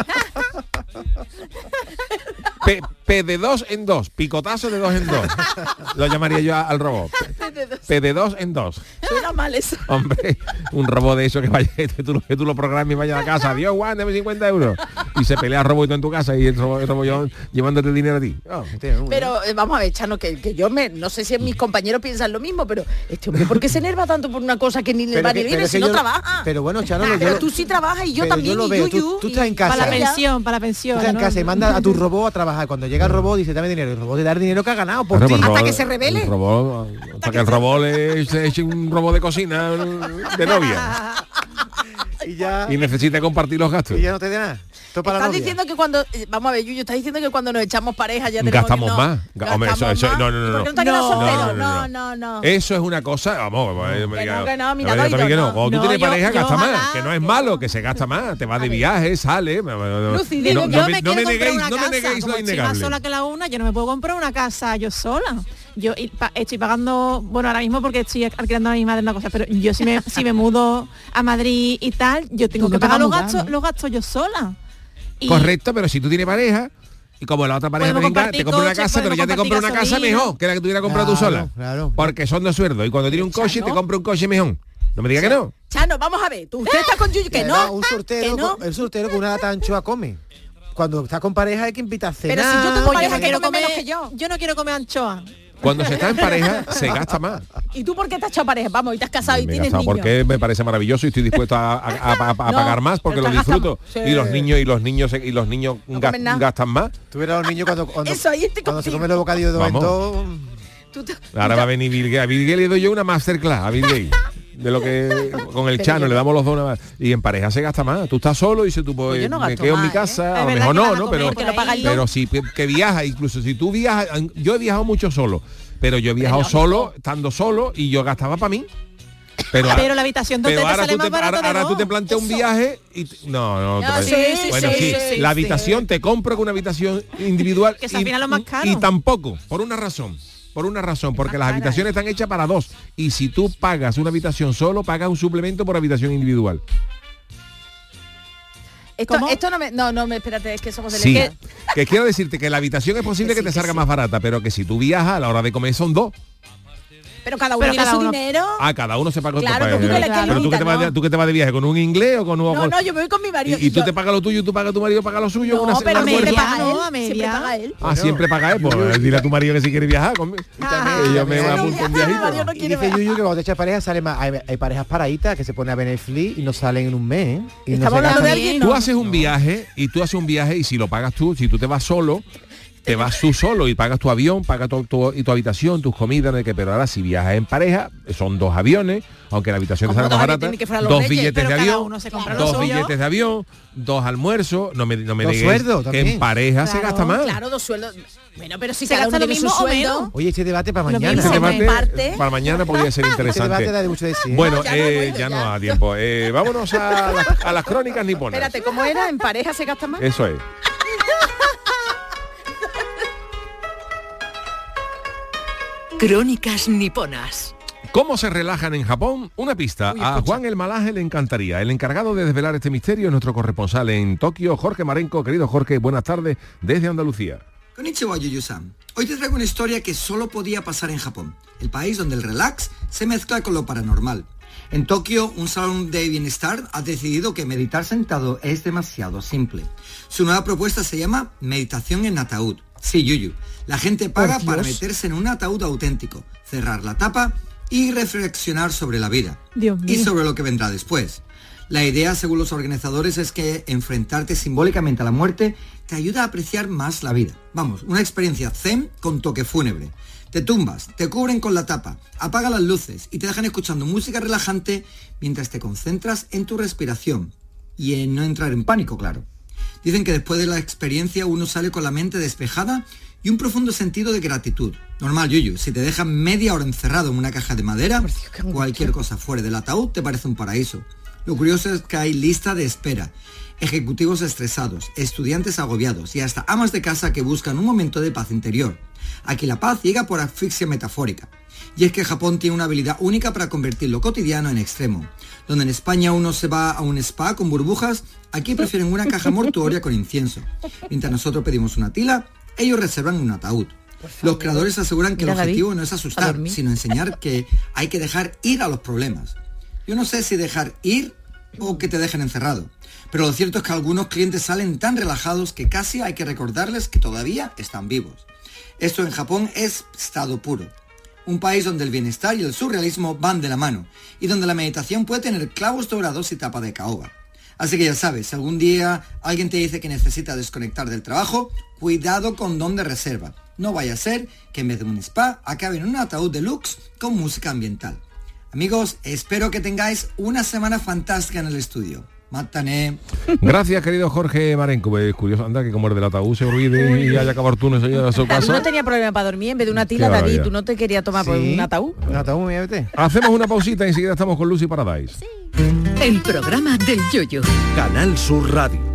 S8: P, P de dos en dos, picotazo de dos en dos. Lo llamaría yo a- al robot. P de dos en dos.
S9: Suena mal eso.
S8: Hombre, un robot de eso que vaya, que tú, lo- que tú lo programes y vaya a la casa. Adiós, Juan, dame cincuenta euros. y se pelea robo en tu casa y el robo, el robo llevando, llevándote dinero a ti. Oh.
S9: Pero eh, vamos a ver, Chano, que, que yo me, no sé si mis compañeros piensan lo mismo, pero este hombre, ¿por qué se enerva tanto por una cosa que ni le va ni viene si no
S11: yo,
S9: trabaja?
S11: Pero bueno, Chano,
S9: pero
S11: yo,
S9: tú sí trabajas y yo también,
S11: yo lo
S9: y
S11: veo.
S9: Yuyu,
S11: Tú, tú estás en casa.
S12: Para la pensión, para la pensión.
S11: Tú estás
S12: ¿no?
S11: en casa y mandas a tu robot a trabajar. Cuando llega el robot dice, dame dinero. El robot te da el dinero que ha ganado por
S8: Bueno,
S11: ti.
S8: pues
S9: hasta
S8: robot,
S9: que se revele.
S8: El robot, hasta que el robot le se eche un robot de cocina de novia.
S11: Y ya...
S8: Y necesita compartir los gastos.
S11: Y ya no te dé nada.
S9: Estás diciendo que cuando, eh, vamos a ver, Yuyu, estás diciendo que cuando nos echamos pareja ya tenemos
S8: gastamos
S9: no,
S8: más. Hombre, eso, eso, no, no, no,
S9: ¿Por qué no te has quedado soltero? No, no, no.
S8: Eso es una cosa, vamos, no,
S9: que
S8: diga,
S9: no, que no, mira,
S8: a ver,
S9: doido,
S8: que no.
S9: no.
S8: Cuando tú
S12: No,
S8: tienes
S12: yo-
S8: pareja,
S12: yo
S8: gasta
S12: ojalá,
S8: más, que no es malo, que se gasta más, te vas de viaje, sale.
S12: Lucy,
S8: no,
S12: digo,
S8: no
S12: yo
S8: me,
S12: me
S8: no
S12: quiero
S8: me
S12: comprar
S8: neguéis,
S12: una
S8: no me
S12: casa,
S8: neguéis
S12: como
S8: lo
S12: estoy más
S8: innegable.
S12: sola que la una, yo no me puedo comprar una casa yo sola. Yo y pa- estoy pagando, bueno, ahora mismo porque estoy alquilando a mi madre una cosa, pero yo si me si me mudo a Madrid y tal, yo tengo
S9: Tú
S12: que
S9: no te
S12: pagar
S9: vas a
S12: los
S9: mudar,
S12: gastos,
S9: ¿no?
S12: los gastos yo sola. Y
S8: Correcto, pero si tú tienes pareja y como la otra pareja
S12: Podemos
S8: venga,
S12: compartir
S8: te compra una
S12: coche,
S8: casa, pero ya te
S12: podemos
S8: compra una
S12: compartir
S8: casa
S12: gasolina.
S8: mejor que la que tú hubieras comprado tú
S11: Claro,
S8: sola.
S11: claro.
S8: Porque son de sueldo. Y cuando tienes un coche,
S9: Chano.
S8: te compra un coche mejor. No me digas que no.
S9: Chano, vamos a ver, tú usted está con Yuyu, que
S11: Le
S9: no,
S11: da un
S9: que
S11: surtero,
S9: no.
S11: con- el surtero con una lata de anchoa come. Cuando estás con pareja hay que invitar a cenar.
S9: Pero si yo tengo
S12: Oye,
S9: pareja
S12: no
S9: que
S12: quiero
S9: come menos
S12: comer,
S9: que yo.
S12: yo no quiero comer anchoa.
S8: Cuando se está en pareja, se gasta más.
S9: ¿Y tú por qué te has echado pareja? Vamos, y te has casado y
S8: Me he
S9: tienes
S8: gastado
S9: niños.
S8: porque me parece maravilloso y estoy dispuesto a, a- a- a- a
S9: No,
S8: pagar más porque
S9: pero
S8: lo
S9: te gastas
S8: disfruto.
S9: más. Sí.
S8: Y los niños y los niños y los niños
S9: No
S8: ga-
S9: comen nada.
S8: gastan más.
S11: Tú verás a los niños cuando, cuando,
S9: Eso ahí estoy
S11: cuando se
S9: contigo.
S11: comen los bocadillos de dos en
S8: Vamos.
S11: dos.
S9: Tú te-
S8: Ahora va a venir Bill Gates. A Bill Gates le doy yo una masterclass a Bill Gates. De lo que con el Chano le damos los dos una más. Y en pareja se gasta más. Tú estás solo y dices tú pues,
S9: yo no
S8: me
S9: gasto
S8: quedo en mi
S9: más, ¿eh?
S8: casa,
S12: Es
S8: a lo
S12: verdad
S8: mejor
S12: que
S8: no,
S12: van a
S8: ¿no?
S12: comer
S8: Pero,
S12: por
S9: lo paga el
S8: pero sí que viaja, incluso si tú viajas, yo he viajado mucho solo, pero yo he viajado
S9: lógico.
S8: solo, estando solo, y yo gastaba para mí. Pero, ahora-
S12: Pero la habitación donde
S8: pero
S12: te
S8: ahora
S12: sale
S8: tú
S12: más
S8: te,
S12: barato
S8: ahora,
S12: de
S8: ahora tú
S12: dos.
S8: te planteas un viaje y t- no, no,
S9: No,
S8: te-
S9: sí, sí,
S8: bueno,
S9: sí,
S8: sí,
S9: sí, sí,
S8: la
S9: sí.
S8: habitación te compro con una habitación individual
S12: Que es al
S8: y,
S12: final lo más caro.
S8: y tampoco, por una razón. Por una razón, porque las habitaciones están hechas para dos. Y si tú pagas una habitación solo, pagas un suplemento por habitación individual.
S9: Esto,
S12: ¿Cómo?
S9: esto no me, no, no me, espérate, es que somos de
S8: Sí.
S9: leche.
S8: Que quiero decirte que la habitación es posible
S9: Que
S8: que,
S9: sí,
S8: te
S9: que
S8: salga
S9: sí.
S8: más barata, pero que si tú viajas a la hora de comer son dos.
S9: Pero cada uno
S12: Pero
S9: tiene
S12: cada
S9: su
S12: uno-
S9: dinero.
S8: Ah, cada uno se paga otro
S9: Claro,
S8: país.
S9: pero tú que le- que
S8: Pero tú que,
S9: limita,
S8: te vas de,
S9: ¿no?
S8: tú que te vas de viaje con un inglés o con un...
S9: No,
S8: con-
S9: no, yo me voy con mi marido.
S8: y, y tú
S9: yo-
S8: te pagas lo tuyo, tú pagas tu marido, paga lo suyo.
S9: No,
S8: una,
S9: pero
S8: un
S9: siempre
S8: almuerzo.
S9: paga
S12: no, a
S9: él.
S12: media.
S9: Siempre paga él.
S8: Ah, siempre paga él. Pues dile a tu marido que si quiere viajar conmigo.
S12: Ah,
S8: y yo me
S11: sí,
S8: apunto un
S9: Mi marido
S8: viajito.
S9: no
S11: Y
S9: quiere
S11: dice
S9: ver.
S11: Yuyu que cuando te echas pareja sale más. Hay, hay parejas paraditas que se ponen a ver Netflix y no salen en un mes. ¿eh? Y no
S9: Estamos
S11: se
S9: hablando
S11: gastan-
S9: de alguien,
S8: Tú
S9: no.
S8: haces un viaje y tú haces un viaje y si lo pagas tú, si tú te vas solo, te vas tú solo y pagas tu avión, pagas tu, tu- y tu habitación, tus comidas, no hay que, pero ahora si viajas en pareja, son dos aviones, aunque la habitación te
S9: Como
S8: salga más
S9: dos
S8: barata,
S9: aviones que fueran los
S8: dos
S9: reyes,
S8: billetes
S12: pero
S8: de
S12: cada
S8: avión,
S12: uno se compra lo
S8: dos
S12: suyo.
S8: billetes de avión, dos almuerzos, no me, no me
S11: Dos
S8: digáis
S11: sueldos
S8: que
S11: también.
S8: en pareja se
S12: Claro,
S8: gasta más.
S9: Claro, dos sueldos. Bueno, pero si
S12: Se
S9: cada uno
S12: gasta lo
S9: tiene su
S12: mismo o
S9: sueldo.
S12: menos.
S11: Oye, este debate para
S12: Lo
S11: mañana.
S8: Ese
S9: mismo.
S8: debate
S9: parte.
S8: para mañana podría ser
S11: Este debate
S8: interesante.
S11: da de mucho de sí. ¿eh?
S8: Bueno,
S9: No, ya no
S8: eh,
S9: puedo,
S8: ya no
S9: ya.
S8: da tiempo. Eh, vámonos a las, a las crónicas niponas.
S9: Espérate, ¿cómo era? ¿En pareja se gasta más?
S8: Eso es.
S6: Crónicas niponas.
S8: ¿Cómo se relajan en Japón? Una pista.
S9: Uy,
S8: A
S9: escucha.
S8: Juan el Malaje le encantaría. El encargado de desvelar este misterio es nuestro corresponsal en Tokio, Jorge Marenco. Querido Jorge, buenas tardes desde Andalucía.
S14: Konnichiwa, Yuyu-san. Hoy te traigo una historia que solo podía pasar en Japón, el país donde el relax se mezcla con lo paranormal. En Tokio, un salón de bienestar ha decidido que meditar sentado es demasiado simple. Su nueva propuesta se llama meditación en ataúd. Sí, Yuyu. La gente paga
S9: Por
S14: para
S9: Dios.
S14: meterse en un ataúd auténtico, cerrar la tapa y reflexionar sobre la vida.
S12: Dios
S14: Y
S12: mío.
S14: sobre lo que vendrá después. La idea, según los organizadores, es que enfrentarte simbólicamente a la muerte te ayuda a apreciar más la vida. Vamos, una experiencia zen con toque fúnebre. Te tumbas, te cubren con la tapa, apagan las luces y te dejan escuchando música relajante mientras te concentras en tu respiración y en no entrar en pánico, claro. Dicen que después de la experiencia uno sale con la mente despejada y un profundo sentido de gratitud. Normal, Yuyu, si te dejan media hora encerrado en una caja de madera, cualquier cosa fuera del ataúd te parece un paraíso. Lo curioso es que hay lista de espera, ejecutivos estresados, estudiantes agobiados y hasta amas de casa que buscan un momento de paz interior. Aquí la paz llega por asfixia metafórica. Y es que Japón tiene una habilidad única para convertir lo cotidiano en extremo. Donde en España uno se va a un spa con burbujas, aquí prefieren una caja mortuoria con incienso. Mientras nosotros pedimos una tila, ellos reservan un ataúd. Los creadores aseguran que
S9: Mira,
S14: el
S9: David,
S14: objetivo no es
S9: a
S14: asustar,
S9: dormir.
S14: sino enseñar que hay que dejar ir a los problemas. Yo no sé si dejar ir o que te dejen encerrado. Pero lo cierto es que algunos clientes salen tan relajados que casi hay que recordarles que todavía están vivos. Esto en Japón es estado puro. Un país donde el bienestar y el surrealismo van de la mano y donde la meditación puede tener clavos dorados y tapa de caoba. Así que ya sabes, si algún día alguien te dice que necesita desconectar del trabajo, cuidado con dónde reserva. No vaya a ser que en vez de un spa acabe en un ataúd deluxe con música ambiental. Amigos, espero que tengáis una semana fantástica en el estudio. Mátane.
S8: Gracias, querido Jorge Marenco. Es curioso, anda, que como el del ataúd se olvide y haya acabado tú, no se lleva a su casa.
S9: No tenía problema para dormir, en vez de una tila, David, tú no te querías tomar por un ataúd.
S11: Un ataúd, mírate.
S8: Hacemos una pausita y enseguida estamos con Lucy Paradise. Sí.
S6: El programa del Yoyo.
S1: Canal Sur Radio.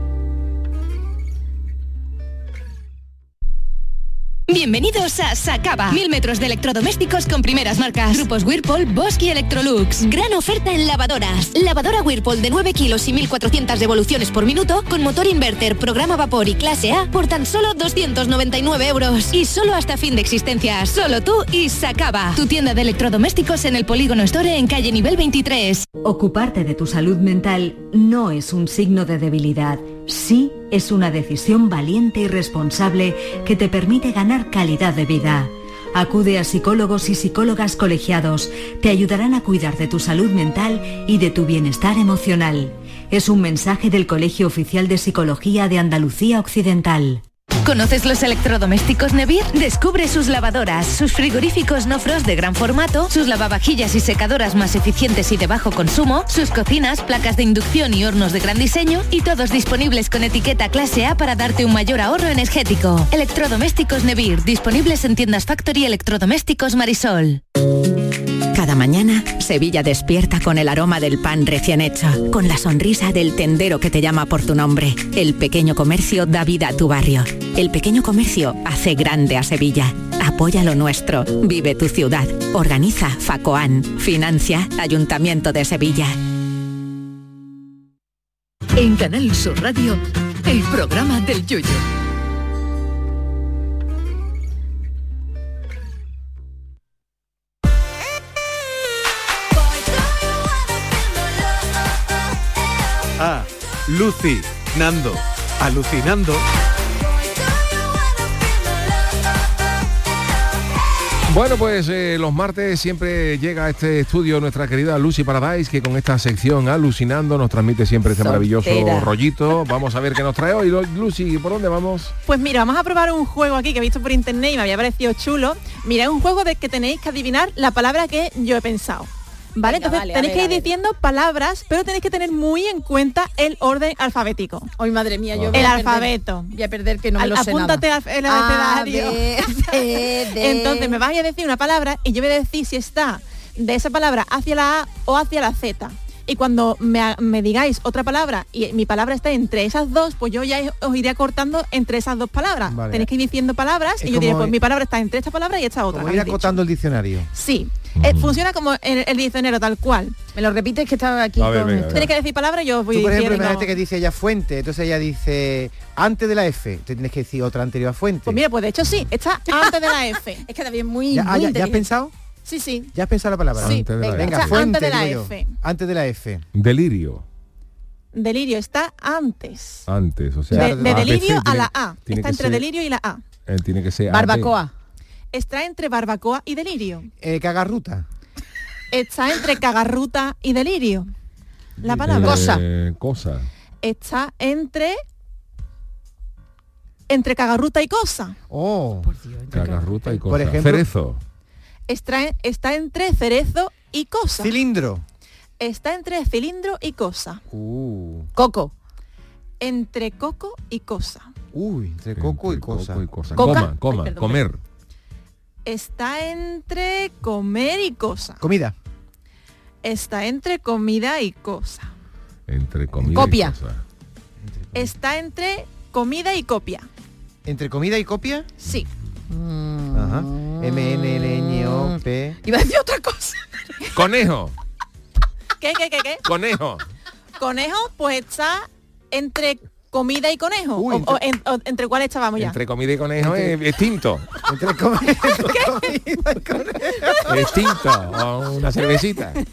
S15: Bienvenidos a Sacaba. Mil metros de electrodomésticos con primeras marcas. Grupos Whirlpool, Bosch y Electrolux. Gran oferta en lavadoras. Lavadora Whirlpool de nueve kilos y mil cuatrocientas revoluciones por minuto con motor inverter, programa vapor y clase A por tan solo doscientos noventa y nueve euros. Y solo hasta fin de existencia. Solo tú y Sacaba. Tu tienda de electrodomésticos en el Polígono Store en calle nivel veintitrés.
S16: Ocuparte de tu salud mental no es un signo de debilidad. Sí es una decisión valiente y responsable que te permite ganar calidad de vida. Acude a psicólogos y psicólogas colegiados. Te ayudarán a cuidar de tu salud mental y de tu bienestar emocional. Es un mensaje del Colegio Oficial de Psicología de Andalucía Occidental.
S15: ¿Conoces los electrodomésticos Nevir? Descubre sus lavadoras, sus frigoríficos no frost de gran formato, sus lavavajillas y secadoras más eficientes y de bajo consumo, sus cocinas, placas de inducción y hornos de gran diseño, y todos disponibles con etiqueta clase A para darte un mayor ahorro energético. Electrodomésticos Nevir, disponibles en tiendas Factory Electrodomésticos Marisol.
S17: Cada mañana, Sevilla despierta con el aroma del pan recién hecho, con la sonrisa del tendero que te llama por tu nombre. El pequeño comercio da vida a tu barrio. El pequeño comercio hace grande a Sevilla. Apoya lo nuestro. Vive tu ciudad. Organiza FACOAN. Financia Ayuntamiento de Sevilla.
S6: En Canal Sur Radio, el programa del Yoyo.
S11: Ah, Lucy, Nando, alucinando.
S8: Bueno, pues eh, los martes siempre llega a este estudio nuestra querida Lucy Paradise, que con esta sección Alucinando nos transmite siempre este maravilloso
S12: Soltera.
S8: rollito. Vamos a ver qué nos trae hoy. Lucy, ¿por dónde vamos?
S12: Pues mira, vamos a probar un juego aquí que he visto por internet y me había parecido chulo. Mira, es un juego de que tenéis que adivinar la palabra que yo he pensado. ¿Vale?
S9: Venga,
S12: Entonces
S9: vale,
S12: tenéis
S9: a
S12: que
S9: ver,
S12: ir
S9: a ver.
S12: diciendo palabras, pero tenéis que tener muy en cuenta el orden alfabético.
S9: Ay, madre mía, yo voy
S12: El
S9: a perder-
S12: alfabeto.
S9: Voy a perder que no me
S12: Al-
S9: lo sé
S12: apúntate
S9: nada.
S12: al- el
S9: A,
S12: abecedario.
S9: B, C, D.
S12: Entonces me vais a decir una palabra y yo voy a decir si está de esa palabra hacia la A o hacia la Z. Y cuando me, me digáis otra palabra y mi palabra está entre esas dos, pues yo ya os iré acortando entre esas dos palabras.
S11: Vale.
S12: Tenéis que ir diciendo palabras
S11: Es
S12: y yo diré,
S11: como-
S12: pues mi palabra está entre esta palabra y esta otra.
S11: Como
S12: que
S11: ir
S12: habéis dicho.
S11: acotando el diccionario.
S12: Sí, eh, funciona como el, el diccionario tal cual.
S9: Me lo repites que estaba aquí
S11: A ver,
S9: con
S11: venga,
S9: esto.
S11: venga.
S12: Tenéis que decir palabras y yo os voy
S11: Tú, por ejemplo,
S12: diciendo.
S11: imagínate que dice ella fuente, entonces ella dice antes de la F, te tienes que decir otra anterior a fuente.
S12: Pues mira, pues de hecho sí, está antes de la F.
S9: Es que David es muy,
S11: ¿Ya, ah,
S9: muy
S11: ya- ¿ya has
S9: inteligente.
S11: pensado?
S12: Sí, sí.
S11: ¿Ya has pensado la palabra?
S12: Sí,
S8: Antes de la
S11: venga,
S8: F.
S11: fuente,
S12: Antes de la
S11: digo yo.
S12: F.
S11: Antes de la F.
S8: Delirio.
S12: Delirio está antes.
S8: Antes, o sea...
S12: De, de
S8: A B C
S12: delirio a
S8: tiene-
S12: la A.
S8: tiene
S12: Está
S8: que
S12: entre
S8: ser-
S12: delirio y la A.
S8: eh, tiene que ser...
S9: Barbacoa.
S12: Está entre barbacoa y delirio.
S11: Eh, cagarruta.
S12: Está entre cagarruta y delirio. La palabra.
S8: Cosa. Cosa.
S12: Está entre entre cagarruta y cosa.
S11: Oh.
S8: Cagarruta y cosa.
S11: Por ejemplo-
S8: Cerezo.
S12: Está, está entre cerezo y cosa.
S11: Cilindro.
S12: Está entre cilindro y cosa.
S11: Uh.
S9: Coco.
S12: Entre coco y cosa.
S11: Uy, entre coco y cosa.
S8: Coco y cosa.
S12: Coca.
S8: Coma, coma,
S12: Ay, perdón,
S8: comer.
S12: Está entre comer y cosa.
S11: Comida.
S12: Está entre comida y cosa.
S8: Entre comida
S12: Copia.
S8: y cosa.
S12: Está entre comida y copia.
S11: ¿Entre comida y copia?
S12: Sí.
S11: Ajá. M, N, L, N, O, P.
S9: Iba a decir otra cosa.
S8: Conejo.
S12: ¿Qué, qué, qué, qué?
S8: Conejo.
S12: Conejo, pues está entre comida y conejo.
S11: Uy,
S12: o,
S11: entre-
S12: o en- o entre cuál estábamos ya.
S8: Entre comida y conejo es extinto.
S11: Entre comida
S8: Extinto. O una cervecita.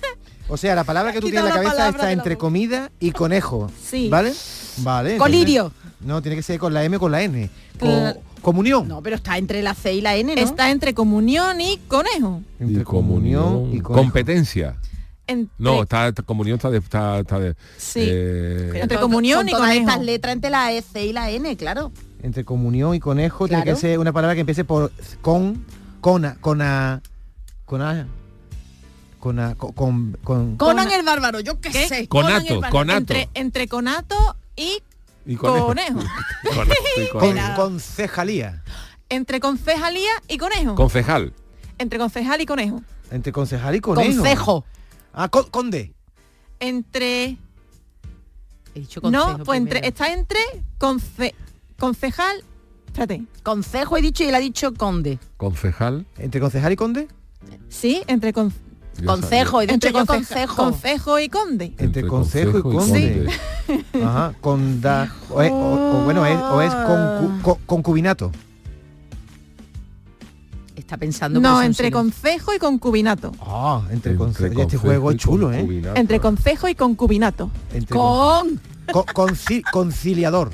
S11: O sea, la palabra que tú tienes en la cabeza está entre comida y conejo.
S12: Sí.
S11: ¿Vale? Vale.
S9: Colirio.
S11: Entonces, no, tiene que ser con la M o con la N. Co-
S12: Claro.
S11: comunión.
S9: No, pero está entre la C y la N, ¿no?
S12: Está entre comunión y conejo.
S11: Entre comunión y conejo.
S8: Competencia.
S12: Entre,
S8: No, está, está- comunión está de... Está, está de
S12: Sí.
S8: eh,
S9: Pero
S12: entre
S9: to-
S12: comunión
S9: son
S12: y
S9: todas
S12: conejo.
S9: estas letras entre la E, C y la N, claro.
S11: Entre comunión y conejo tiene
S9: Claro.
S11: que ser una palabra que empiece por con, cona, cona, cona, cona, con, con, con-
S9: Conan el bárbaro, yo qué,
S12: ¿Qué?
S9: sé.
S8: Conato,
S12: Conan el bárbaro.
S8: conato.
S12: Entre, entre conato y
S8: y conejo.
S12: conejo.
S8: Conato y
S11: con,
S8: conejo.
S11: concejalía.
S12: Entre concejalía y conejo.
S8: Concejal.
S12: Entre concejal y conejo.
S11: Entre concejal y conejo.
S9: Concejo.
S11: Ah, con- conde.
S12: Entre...
S9: He dicho
S12: No,
S9: concejo
S12: pues entre,
S9: primero.
S12: está entre conce, concejal... Espérate.
S9: Concejo he dicho y él ha dicho conde.
S8: Concejal.
S11: Entre concejal y conde.
S12: Sí, entre con,
S8: Yo
S9: Concejo, he dicho
S12: entre
S9: yo
S12: conceja-
S9: concejo.
S12: concejo y conde.
S11: Entre,
S8: Entre
S11: concejo y
S8: concejo y
S11: conde. Ajá, conda. O, es, o- o bueno, es, o es concu- co- concubinato.
S9: Está pensando.
S12: No,
S9: pero es un
S12: entre
S9: silencio.
S12: concejo y concubinato.
S11: Ah, entre,
S8: Entre
S11: concejo. Este
S8: concejo
S11: juego es
S8: y
S11: chulo, ¿eh?
S8: concubinato.
S12: Entre concejo y concubinato.
S11: Entre
S9: Con.
S11: con- conci- conciliador.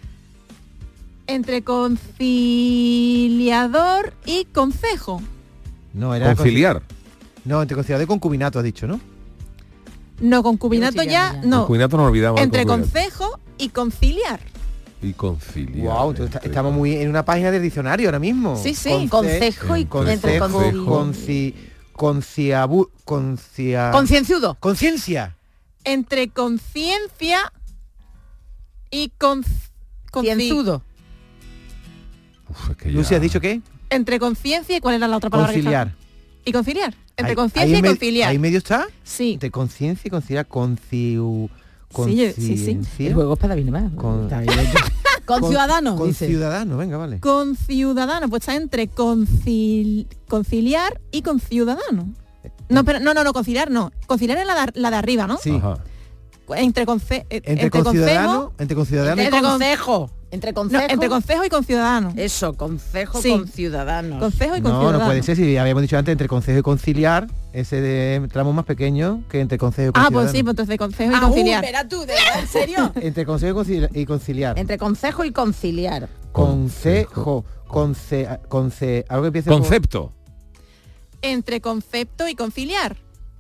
S12: Entre conciliador y concejo.
S11: No, era
S8: Conciliar.
S11: conci- No, entre conciliador y concubinato has dicho, ¿no?
S12: No, concubinato
S9: Yo sí,
S12: ya,
S9: ya, ya.
S12: no.
S8: Concubinato no olvidamos. el
S12: Entre
S8: concubinato.
S12: concejo y conciliar.
S8: Y conciliar.
S11: Wow, entonces
S8: entre-
S11: estamos muy en una página del diccionario ahora mismo.
S12: Sí, sí.
S11: Conce-
S9: Concejo y entre
S11: Concejo,
S9: conci-
S11: conci, conciabu, concia,
S9: Concienzudo.
S11: conciencia.
S12: Entre conciencia y con,
S9: Concienzudo.
S8: Uf, es que ya-
S11: Lucy, ¿has dicho qué?
S12: Entre conciencia y cuál era la otra palabra que
S11: Conciliar.
S12: estaba? Y conciliar. Entre
S11: Ahí-
S12: conciencia
S11: ahí
S12: y
S11: en me-
S12: conciliar.
S11: ¿Ahí medio está?
S12: Sí.
S11: Entre conciencia y conciliar, conciu,
S12: Sí, yo- sí, sí.
S11: conciencia.
S9: El juego es para David más.
S11: Con-
S9: Está bien. Con ciudadanos,
S11: Con
S9: dice.
S11: ciudadano, venga, vale.
S12: Con ciudadano, pues está entre concil- conciliar y con ciudadano. No, pero no, no, no, conciliar no. Conciliar es la de, la de arriba, ¿no?
S11: Sí.
S8: Ajá.
S12: Entre conce, eh,
S11: Entre,
S12: concejo-
S11: conciudadano, entre conciudadano y
S9: Entre
S12: con-
S9: concejo. Entre
S12: no,
S9: concejo.
S12: entre concejo y con ciudadano.
S9: Eso, concejo
S12: Sí.
S9: con ciudadanos.
S12: Concejo y con
S11: No,
S12: ciudadano.
S11: no puede ser, si habíamos dicho antes entre concejo y conciliar, ese de tramo más pequeño que entre concejo y
S12: Ah,
S11: conciliar.
S12: pues sí, pues entonces concejo y
S9: Ah, uh,
S12: conciliar.
S9: espera tú, ¿de verdad? ¿En serio?
S11: Entre consejo y concili- y conciliar.
S9: Entre concejo y conciliar.
S11: Consejo, conce, conce, algo que empiece por-
S8: Concepto.
S12: Entre concepto y conciliar.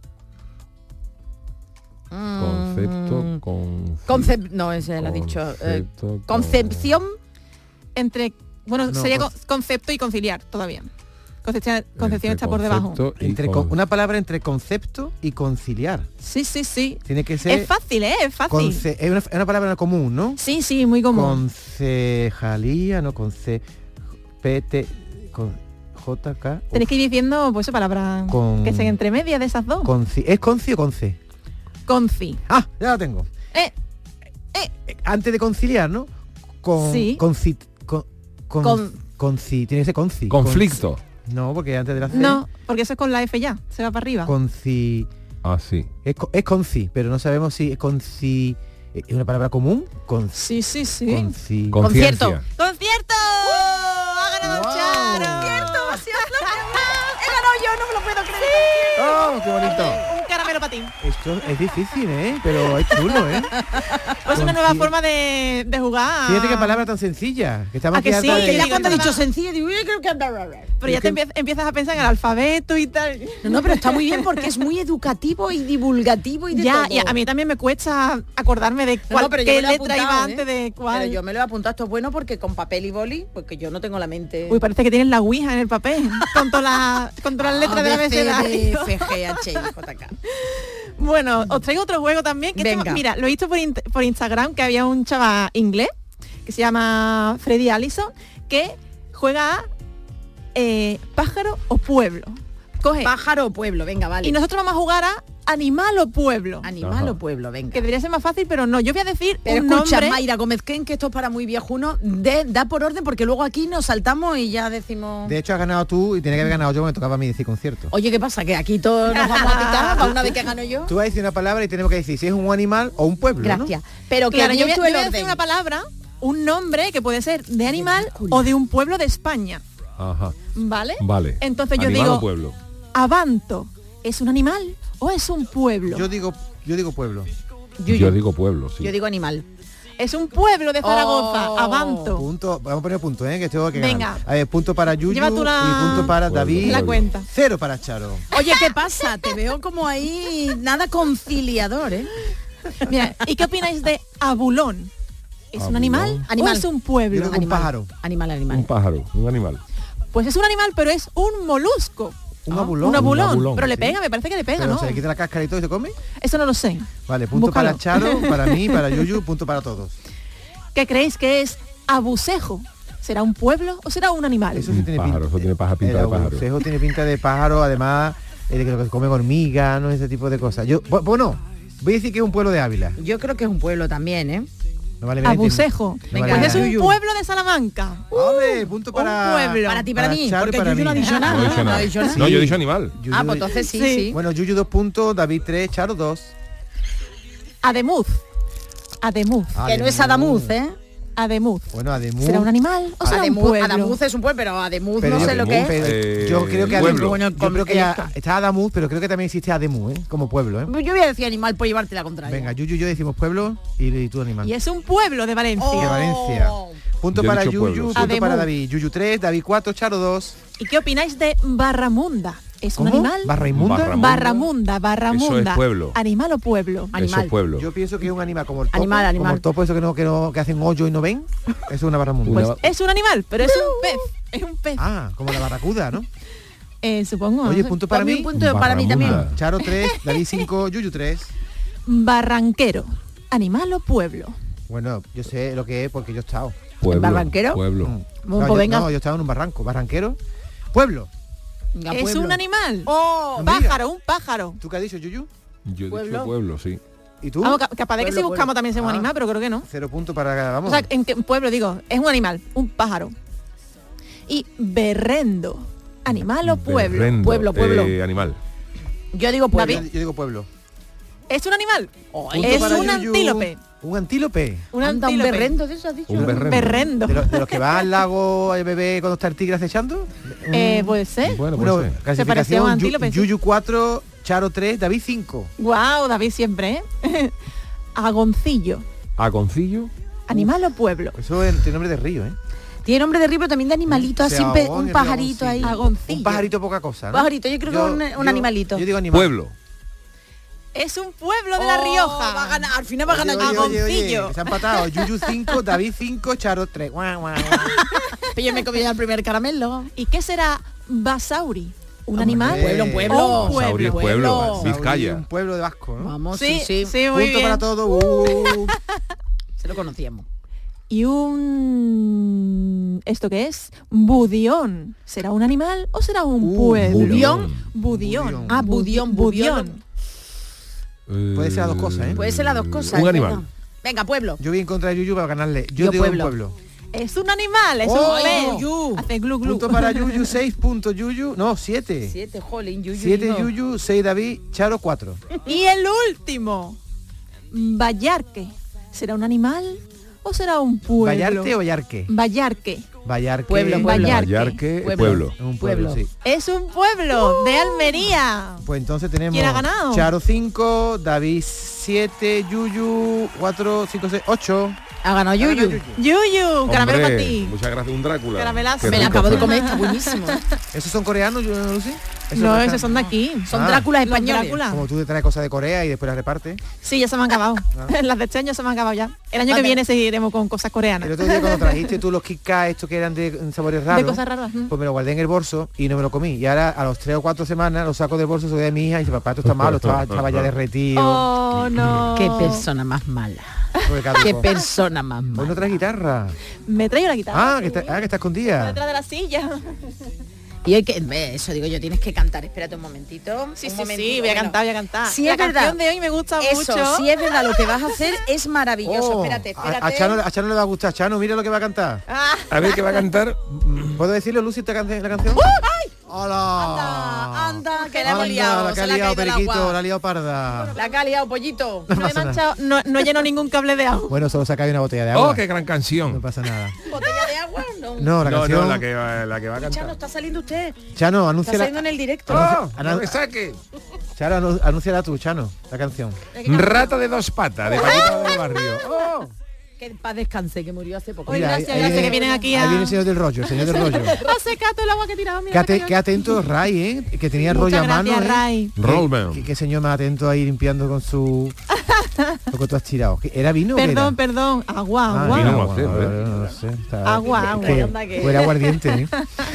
S8: Concepto. Con.
S9: Concep no, ese lo ha dicho. eh,
S8: Concepto, con-
S9: concepción.
S12: Entre, bueno,
S11: No,
S12: sería
S11: con-
S12: con- concepto y conciliar todavía. Concepción, Concepción
S8: Entre
S12: está por debajo.
S8: concepto y
S11: entre
S8: con-
S11: con- una palabra entre concepto y conciliar.
S12: Sí, sí, sí.
S11: Tiene que ser
S12: Es fácil, ¿eh? Es fácil.
S11: conce- es, una, es una palabra común, ¿no?
S12: Sí, sí, muy común.
S11: Concejalía, no conce P T con J K
S12: Tenéis que ir diciendo, pues, esa palabra
S11: Con-
S12: que estén entre medias de esas dos.
S11: conci, ¿es conci o conce?
S12: Conci.
S11: Ah, ya lo tengo.
S12: Eh,
S11: Eh, Antes de conciliar, ¿no? Con,
S12: Sí.
S11: Conci, con, con,
S9: Con-
S11: conci, tiene que ser conci.
S8: Conflicto.
S11: Conci- no, porque antes de la C.
S12: no, porque eso es con la F ya, se va para arriba.
S11: Conci.
S8: Ah, sí.
S11: Es, co- es conci, pero no sabemos si es conci. ¿Es una palabra común? Conci.
S12: Sí, sí, sí.
S11: Conci.
S8: Conciencia.
S12: ¡Concierto! ¡Ha ganado
S11: Wow.
S12: Charo!
S9: He ganado yo, no me lo puedo creer.
S11: ¡Oh, qué bonito!
S12: Un caramelo para ti.
S11: Esto es difícil, ¿eh? Pero es chulo, ¿eh?
S12: Pues una nueva
S11: Conci-
S12: forma de, de jugar.
S11: Fíjate qué palabra tan sencilla. Que estamos
S12: ¿A que
S11: aquí
S12: sí?
S11: harta de-
S9: Que ya
S12: Sí,
S9: cuando ha
S12: es
S9: dicho
S12: verdad.
S9: sencillo, digo, yo creo que...
S12: Pero ya te empie- empiezas a pensar en el alfabeto y tal.
S9: No, no, pero está muy bien porque es muy educativo y divulgativo y de
S12: Ya,
S9: todo.
S12: y a mí también me cuesta acordarme de
S9: No,
S12: cuál,
S9: no, pero yo
S12: qué
S9: me lo he
S12: letra iba
S9: apuntado, ¿eh?
S12: antes de cuál.
S9: Pero yo me lo he apuntado, esto es bueno porque con papel y boli, porque yo no tengo la mente...
S12: Uy, parece que tienes la ouija en el papel, con todas las con todas las letras del
S9: A, B, C, D,
S12: abecedario.
S9: F, G, H, I, J, K.
S12: Bueno, os traigo otro juego también. Que
S9: Venga.
S12: esto- mira, lo he visto por, in- por Instagram, que había un chaval inglés, que se llama Freddy Allison, que juega a eh, pájaro o pueblo. Coge.
S9: Pájaro o pueblo, venga, vale.
S12: Y nosotros vamos a jugar a animal o pueblo.
S9: Animal
S8: Ajá.
S9: o pueblo, venga.
S12: Que debería ser más fácil, pero no. Yo voy a decir
S9: Pero
S12: un
S9: escucha,
S12: nombre.
S9: Mayra Gómez Ken, que esto es para muy viejuno, de, da por orden porque luego aquí nos saltamos y ya decimos...
S11: De hecho, has ganado tú y tiene que haber ganado yo, me tocaba a mí decir concierto.
S9: Oye, ¿qué pasa? Que aquí todos nos vamos a picar para una vez que gano yo.
S11: Tú vas a decir una palabra y tenemos que decir si es un animal o un pueblo, ¿no?
S9: Gracias. Pero que
S12: Claro, yo
S9: bien
S12: voy, a-
S9: tú
S12: yo
S9: el
S12: voy a decir
S9: orden.
S12: una palabra, un nombre que puede ser de animal o de un pueblo de España.
S8: Ajá.
S12: ¿Vale?
S8: Vale.
S12: Entonces yo
S8: Animal
S12: digo
S8: o pueblo.
S12: Abanto. ¿Es un animal o es un pueblo?
S11: Yo digo, yo digo pueblo.
S8: Yo, yo digo pueblo, sí.
S9: Yo digo animal.
S12: Es un pueblo de Zaragoza,
S9: Oh.
S12: Abanto.
S11: Punto, vamos a poner punto, ¿eh? Que tengo que
S12: Venga.
S11: ganar. A ver, punto para Yuyu
S12: Llévate una-
S11: y punto para
S8: Pueblo,
S11: David.
S12: La cuenta.
S11: Cero para Charo.
S9: Oye, ¿qué pasa? Te veo como ahí nada conciliador, ¿eh?
S12: Mira, ¿y qué opináis de abulón? ¿Es un
S8: Abulón.
S12: animal,
S9: Animal.
S12: o es un
S11: Yo
S12: pueblo?
S11: digo un
S9: Animal.
S11: pájaro.
S9: Animal, animal.
S8: Un pájaro, un animal.
S12: Pues es un animal, pero es un molusco.
S11: Un
S12: Ah,
S11: abulón.
S12: Un abulón,
S8: Un abulón,
S12: pero le
S8: sí.
S12: pega, me parece que le pega,
S11: Pero
S12: ¿no?
S11: se le quita la cáscara y todo y se come.
S12: Eso no lo sé.
S11: Vale, punto
S12: Búscalo.
S11: para Charo, para mí, para Yuyu, punto para todos.
S12: ¿Qué creéis que es abucejo? ¿Será un pueblo o será un animal?
S11: Eso sí
S8: Un
S11: tiene
S8: pájaro,
S11: pinta.
S8: eso tiene paja, pinta
S11: El
S8: de pájaro.
S11: abucejo tiene pinta de pájaro, además, eh, de que lo que come hormigas, ¿no? Ese tipo de cosas. Yo, bu- bueno, voy a decir que es un pueblo de Ávila.
S9: Yo creo que es un pueblo también, ¿eh?
S11: No vale nada,
S12: Abucejo.
S11: no
S9: Venga,
S11: vale
S12: Pues es
S11: nada.
S12: un
S9: Yuyu.
S12: pueblo de Salamanca.
S11: Vale, punto para...
S12: pueblo.
S9: Para ti, para,
S11: Para
S9: mí,
S11: Charo y
S9: porque
S11: para
S9: yo no he
S11: mí.
S9: dicho nada.
S8: No he dicho nada.
S9: he dicho nada.
S8: No, yo he dicho animal.
S11: Yuyu
S9: Ah, pues
S11: de-
S9: entonces sí,
S12: Sí.
S9: sí.
S11: Bueno, Yuyu dos puntos, David tres, Charo dos.
S12: Ademuz. Ademuz.
S9: Que no es Adamuz, ¿eh?
S12: Ademuz.
S11: Bueno, Ademuz.
S12: ¿Será un animal o será un
S9: Ademuz,
S12: pueblo?
S9: Adamuz es un pueblo, pero Ademuz
S11: Pero
S9: no
S11: yo-
S9: sé lo que es.
S11: pero
S8: Eh,
S11: yo creo que
S8: pueblo.
S11: Ademuz-
S9: Bueno,
S11: yo creo que
S9: el-
S11: a- está Adamuz, pero creo que también existe Ademuz, ¿eh? Como pueblo, ¿eh?
S9: Yo voy a decir animal por llevarte la contraria.
S11: Venga, Yuyu y yo decimos pueblo y, y tú animal.
S12: Y es un pueblo de Valencia.
S11: De Valencia. Punto
S8: Yo he
S11: para
S8: dicho
S11: Yuyu,
S8: pueblo, sí.
S11: punto
S12: Ademuz.
S11: para David. Yuyu tres, David cuatro, Charo dos.
S12: ¿Y qué opináis de Barramunda? ¿Es
S11: ¿Cómo?
S12: un animal?
S11: ¿Barra inmunda?
S8: Barramunda.
S12: Barramunda, Barramunda.
S8: Eso es pueblo.
S12: ¿Animal o pueblo?
S8: Eso es pueblo.
S11: Yo pienso que es un animal como el topo.
S9: Animal, animal.
S11: Como el topo, eso que no, que no, que hacen hoyo y no ven. Eso es una barra munda.
S12: Pues
S8: Una-
S12: es un animal, pero es un pez. Es un pez.
S11: Ah, como la barracuda, ¿no?
S12: Eh, supongo.
S11: Oye, punto para
S9: También
S11: mí.
S9: un punto para mí también.
S8: Barramunda.
S11: Charo tres, David cinco, Yuyu tres.
S12: Barranquero. ¿Animal o pueblo?
S11: Bueno, yo sé lo que es porque yo he estado.
S8: Pueblo.
S9: ¿Barranquero?
S8: Pueblo.
S11: Mm.
S9: Bueno,
S11: no,
S9: pues
S11: yo,
S9: venga.
S11: no, yo estaba en un barranco. ¿Barranquero? Pueblo.
S9: Venga,
S12: ¿Es
S9: pueblo.
S12: un animal?
S9: Oh,
S11: No me digas.
S12: Pájaro, un pájaro.
S11: ¿Tú qué has dicho, Yuyu?
S8: Yo he
S9: Pueblo.
S8: dicho pueblo, sí.
S11: ¿Y tú?
S12: Vamos, ca- capaz de que
S9: Pueblo,
S12: si buscamos
S9: pueblo.
S12: también sea un
S11: Ah.
S12: animal, pero creo que no.
S11: Cero puntos para... Vamos.
S12: O sea, en que pueblo digo, es un animal, un pájaro. Y berrendo. ¿Animal o pueblo?
S8: Berrendo,
S9: Pueblo, pueblo.
S8: eh, animal.
S9: Yo digo pueblo.
S11: yo, yo digo pueblo.
S12: ¿Es un animal?
S11: Punto
S12: es
S11: para
S12: un
S11: Yuyu.
S12: antílope.
S11: ¿Un antílope?
S12: Un
S9: Anda, un
S12: antílope.
S9: berrendo de eso has dicho.
S8: Un berrendo.
S12: Berrendo.
S11: ¿De, los- de los que va al lago a beber cuando está el tigre acechando?
S12: Eh, puede ser.
S8: Bueno,
S11: Bueno,
S8: pues sí.
S12: Se parecía a un
S11: clasificación, Yu-
S12: antílope, sí.
S11: Yuyu cuatro, Charo tres, David cinco.
S12: Guau, David siempre, ¿eh? Agoncillo.
S8: Agoncillo.
S12: ¿Animal o pueblo?
S11: Eso es el nombre de río, ¿eh?
S9: Tiene nombre de río, pero también de animalito,
S11: Se
S9: así un, pe-
S11: ahogó en
S9: un
S11: el
S9: pajarito ahí.
S11: Agoncillo.
S12: Agoncillo.
S11: Un pajarito poca cosa, ¿no?
S9: Pajarito, yo creo que un- un animalito.
S11: Yo digo animal.
S8: Pueblo.
S12: Es un pueblo de La
S9: Oh,
S12: Rioja.
S9: va a ganar, al final va a
S11: Oye,
S9: ganar
S11: oye,
S9: yo.
S11: oye, oye,
S12: Agoncillo.
S11: que se han empatado. Yuyu cinco, David cinco, Charo tres. Guau, guau, guau.
S9: Pero yo me comí ya el primer caramelo.
S12: ¿Y qué será Basauri? ¿Un
S11: Hombre.
S12: animal?
S11: Pueblo,
S9: un pueblo.
S12: O un
S8: Basauri es
S12: pueblo.
S8: pueblo.
S9: Pueblo.
S8: Vizcaya.
S11: Un pueblo de Vasco, ¿no?
S9: Vamos,
S12: Sí,
S9: sí, sí.
S12: sí, muy
S11: Punto
S12: bien.
S11: para todo. Uh.
S9: Se lo conocíamos.
S12: Y un... ¿Esto qué es? Budión. ¿Será un animal o será un
S11: Uh,
S12: pueblo?
S8: budión.
S12: Budión.
S9: Ah, budión, budión.
S8: Eh,
S11: Puede ser las dos cosas, ¿eh?
S9: Puede ser las dos cosas.
S8: Un
S9: ¿eh?
S8: animal.
S9: Venga. Venga, pueblo.
S11: Yo voy en contra de Yuyu para ganarle. Yo,
S9: Yo
S11: digo
S9: pueblo.
S11: un pueblo.
S12: Es un animal, es
S11: Oh,
S12: un pez.
S9: Yuyu.
S12: Hace glu glu.
S11: Punto para Yuyu, seis puntos Yuyu. No, siete.
S9: Siete, jolín, yuyu.
S11: Siete
S9: digo.
S11: Yuyu, seis David, Charo cuatro.
S12: Y el último. Vallarque. ¿Será un animal o será un pueblo?
S11: ¿Vallarte o Vallarque?
S12: Vallarque.
S11: Vallarque.
S9: Pueblo, pueblo.
S12: Vallarque.
S8: Vallarque,
S9: Pueblo.
S8: pueblo.
S11: Es un pueblo,
S9: Pueblo.
S11: sí.
S12: Es un pueblo de Almería.
S11: Pues entonces tenemos
S12: ¿Quién ha ganado?
S11: Charo cinco, David siete, Yuyu cuatro, cinco, seis, ocho.
S9: Ha ganado Yuyu.
S12: Yuyu, caramelo
S8: Hombre,
S12: para ti.
S8: Muchas gracias, un Drácula.
S12: Caramelazo.
S8: Qué
S9: Me la
S8: rico
S9: acabo de
S8: fue.
S9: comer, está buenísimo.
S11: ¿Esos son coreanos, Lucy? ¿Esos
S12: No,
S11: están-
S12: esos son de aquí.
S9: Son
S11: Ah.
S9: Dráculas
S12: Los
S9: españoles.
S12: Drácula.
S11: Como tú te traes cosas de Corea y después las repartes.
S12: Sí, ya se me han acabado. Las de este año se me han acabado ya. El año que
S9: Vale.
S12: viene seguiremos con cosas coreanas.
S11: El otro día cuando trajiste tú los Kit Kat, estos que eran de mm, sabores raros,
S12: De cosas raras. mm.
S11: pues me lo guardé en el bolso y no me lo comí. Y ahora a los tres o cuatro semanas lo saco del bolso, soy de mi hija y dice, papá, esto está malo, estaba, estaba ya derretido.
S12: Oh, no.
S9: Qué persona más mala.
S11: Porque caducó.
S9: Qué persona más
S11: Hoy
S9: mala.
S11: no traes guitarra.
S12: Me traigo la guitarra.
S11: Ah, que está, ah, que está escondida.
S12: Detrás de la silla.
S9: Y hay que, ve, eso digo yo, tienes que cantar. Espérate un momentito.
S12: Sí,
S9: un
S12: sí,
S9: momentito.
S12: sí, voy a
S9: Bueno,
S12: cantar, voy a cantar.
S9: Si
S12: la
S9: es verdad.
S12: canción de hoy me gusta
S9: Eso,
S12: mucho.
S9: si es verdad, lo que vas a hacer es maravilloso.
S11: Oh,
S9: espérate,
S11: a,
S9: espérate.
S11: a Chano, a Chano le va a gustar. Chano, mira lo que va a cantar.
S12: Ah,
S8: A ver, ¿qué va a cantar?
S11: ¿Puedo decirle, Lucy, esta canción, la canción?
S9: ¡Ay!
S11: ¡Hola!
S9: Anda, que la hemos
S11: Anda,
S9: liado.
S11: la que
S9: se
S11: ha
S9: le ha
S11: liado
S9: caído el
S11: Periquito,
S9: agua.
S11: la ha liado Parda.
S9: La que ha liado Pollito.
S12: no he
S11: pasa nada.
S12: manchado, no, no lleno ningún cable de agua.
S11: Bueno, solo se ha caído una botella de agua.
S8: Oh, qué gran
S11: No
S8: canción.
S11: pasa nada.
S9: Botella de agua. no.
S11: No, la
S8: no,
S11: canción...
S8: no, la que, va- la que va a cantar.
S9: Chano, está saliendo usted.
S11: Chano, anuncia
S9: Está
S11: la...
S9: saliendo en el directo.
S8: ¡Oh!
S11: Anu-
S8: ¡No me saque!
S11: Chano, anu- anúnciala tú, Chano, la canción.
S8: Rata de dos patas, de Paquita del Barrio.
S9: ¡Oh! Que en paz descanse, que murió hace poco.
S12: Oye,
S11: Mira,
S12: gracias,
S11: ahí-
S12: gracias
S11: ahí
S12: que
S11: viene-
S12: vienen aquí
S11: Ahí
S12: a...
S11: viene el señor del rollo, el señor del rollo.
S12: Hace cato el agua que he tirado. Mira,
S11: Qué,
S12: que
S11: ate- qué atento Ray, ¿eh? Que tenía el rollo
S12: Muchas
S11: a mano,
S12: gracias,
S11: ¿eh?
S12: Ray.
S11: Qué-
S8: Rollman.
S11: Qué, qué señor más atento ahí limpiando con su... lo que tú has tirado. ¿Qué- ¿Era vino o qué era?
S12: Perdón, perdón. Agua,
S11: Ah,
S12: agua.
S11: vino,
S8: Vino
S11: agua,
S8: a hacer,
S11: agua,
S8: ¿eh?
S11: no sé, está-
S12: Agua,
S11: que-
S12: agua.
S11: que-
S9: Anda que-
S11: Fuera aguardiente, ¿eh?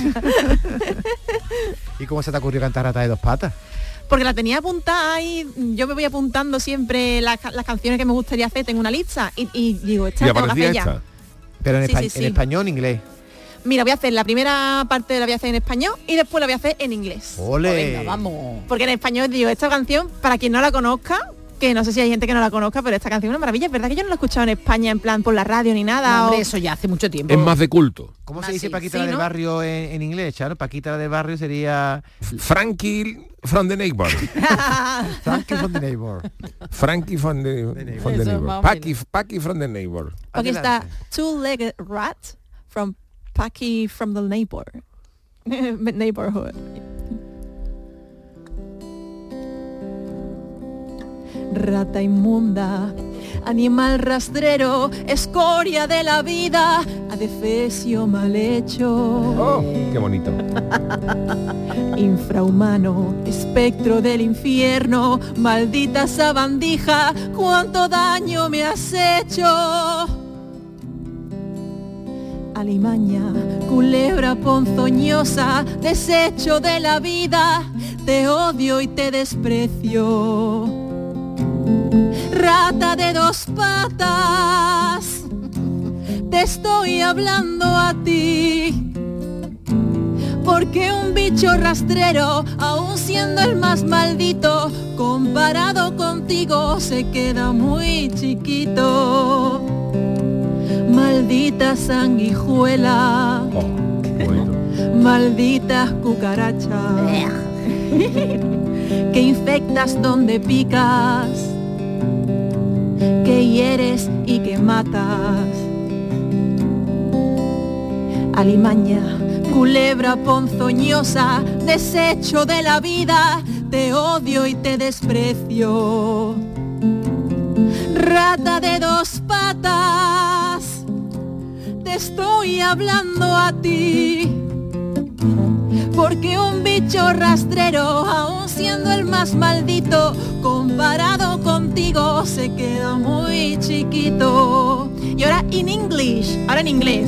S11: ¿Y cómo se te ocurrió cantar Rata de dos patas?
S12: Porque la tenía apuntada ahí, yo me voy apuntando siempre las, ca- las canciones que me gustaría hacer, tengo una lista y, y digo, esta
S8: Y
S12: la tengo que
S8: aparecía
S12: hacer ya.
S8: esta.
S11: Pero en,
S12: Sí,
S11: espa-
S12: sí, sí.
S11: en español o en inglés.
S12: Mira, voy a hacer la primera parte la voy a hacer en español y después la voy a hacer en inglés.
S11: ¡Ole!
S9: Venga, vamos.
S12: Porque en español digo, esta canción, para quien no la conozca, que no sé si hay gente que no la conozca, pero esta canción es una maravilla. Es verdad que yo no la he escuchado en España en plan por la radio ni nada.
S9: No, hombre,
S12: o-
S9: eso ya hace mucho tiempo.
S8: Es más de culto.
S11: ¿Cómo
S9: Ah,
S11: se dice
S9: sí.
S11: Paquita
S12: Sí,
S11: la del
S12: ¿no?
S11: barrio en, en inglés, Charo? Paquita la del barrio sería...
S8: Frankie from the neighbor.
S11: Frankie from the neighbor.
S8: Frankie from the, from the
S9: Eso,
S8: neighbor.
S9: más o
S8: Packy, Packy from the neighbor.
S12: Aquí está
S11: Adelante.
S12: Two-Legged Rat from Packy from the Neighbor. Neighborhood. Rata inmunda, animal rastrero, escoria de la vida, adefesio mal hecho.
S8: Oh, qué bonito.
S12: Infrahumano, espectro del infierno, maldita sabandija, cuánto daño me has hecho. Alimaña, culebra ponzoñosa, desecho de la vida, te odio y te desprecio. Rata de dos patas, te estoy hablando a ti. Porque un bicho rastrero, aun siendo el más maldito, comparado contigo se queda muy chiquito. Maldita sanguijuela,
S8: Oh, qué bonito.
S12: malditas cucarachas, que infectas donde picas, que hieres y que matas. Alimaña, culebra ponzoñosa, desecho de la vida, te odio y te desprecio. Rata de dos patas, te estoy hablando a ti. Porque un bicho rastrero, aun siendo el más maldito, comparado contigo se queda muy chiquito. Y ahora en English, ahora en inglés.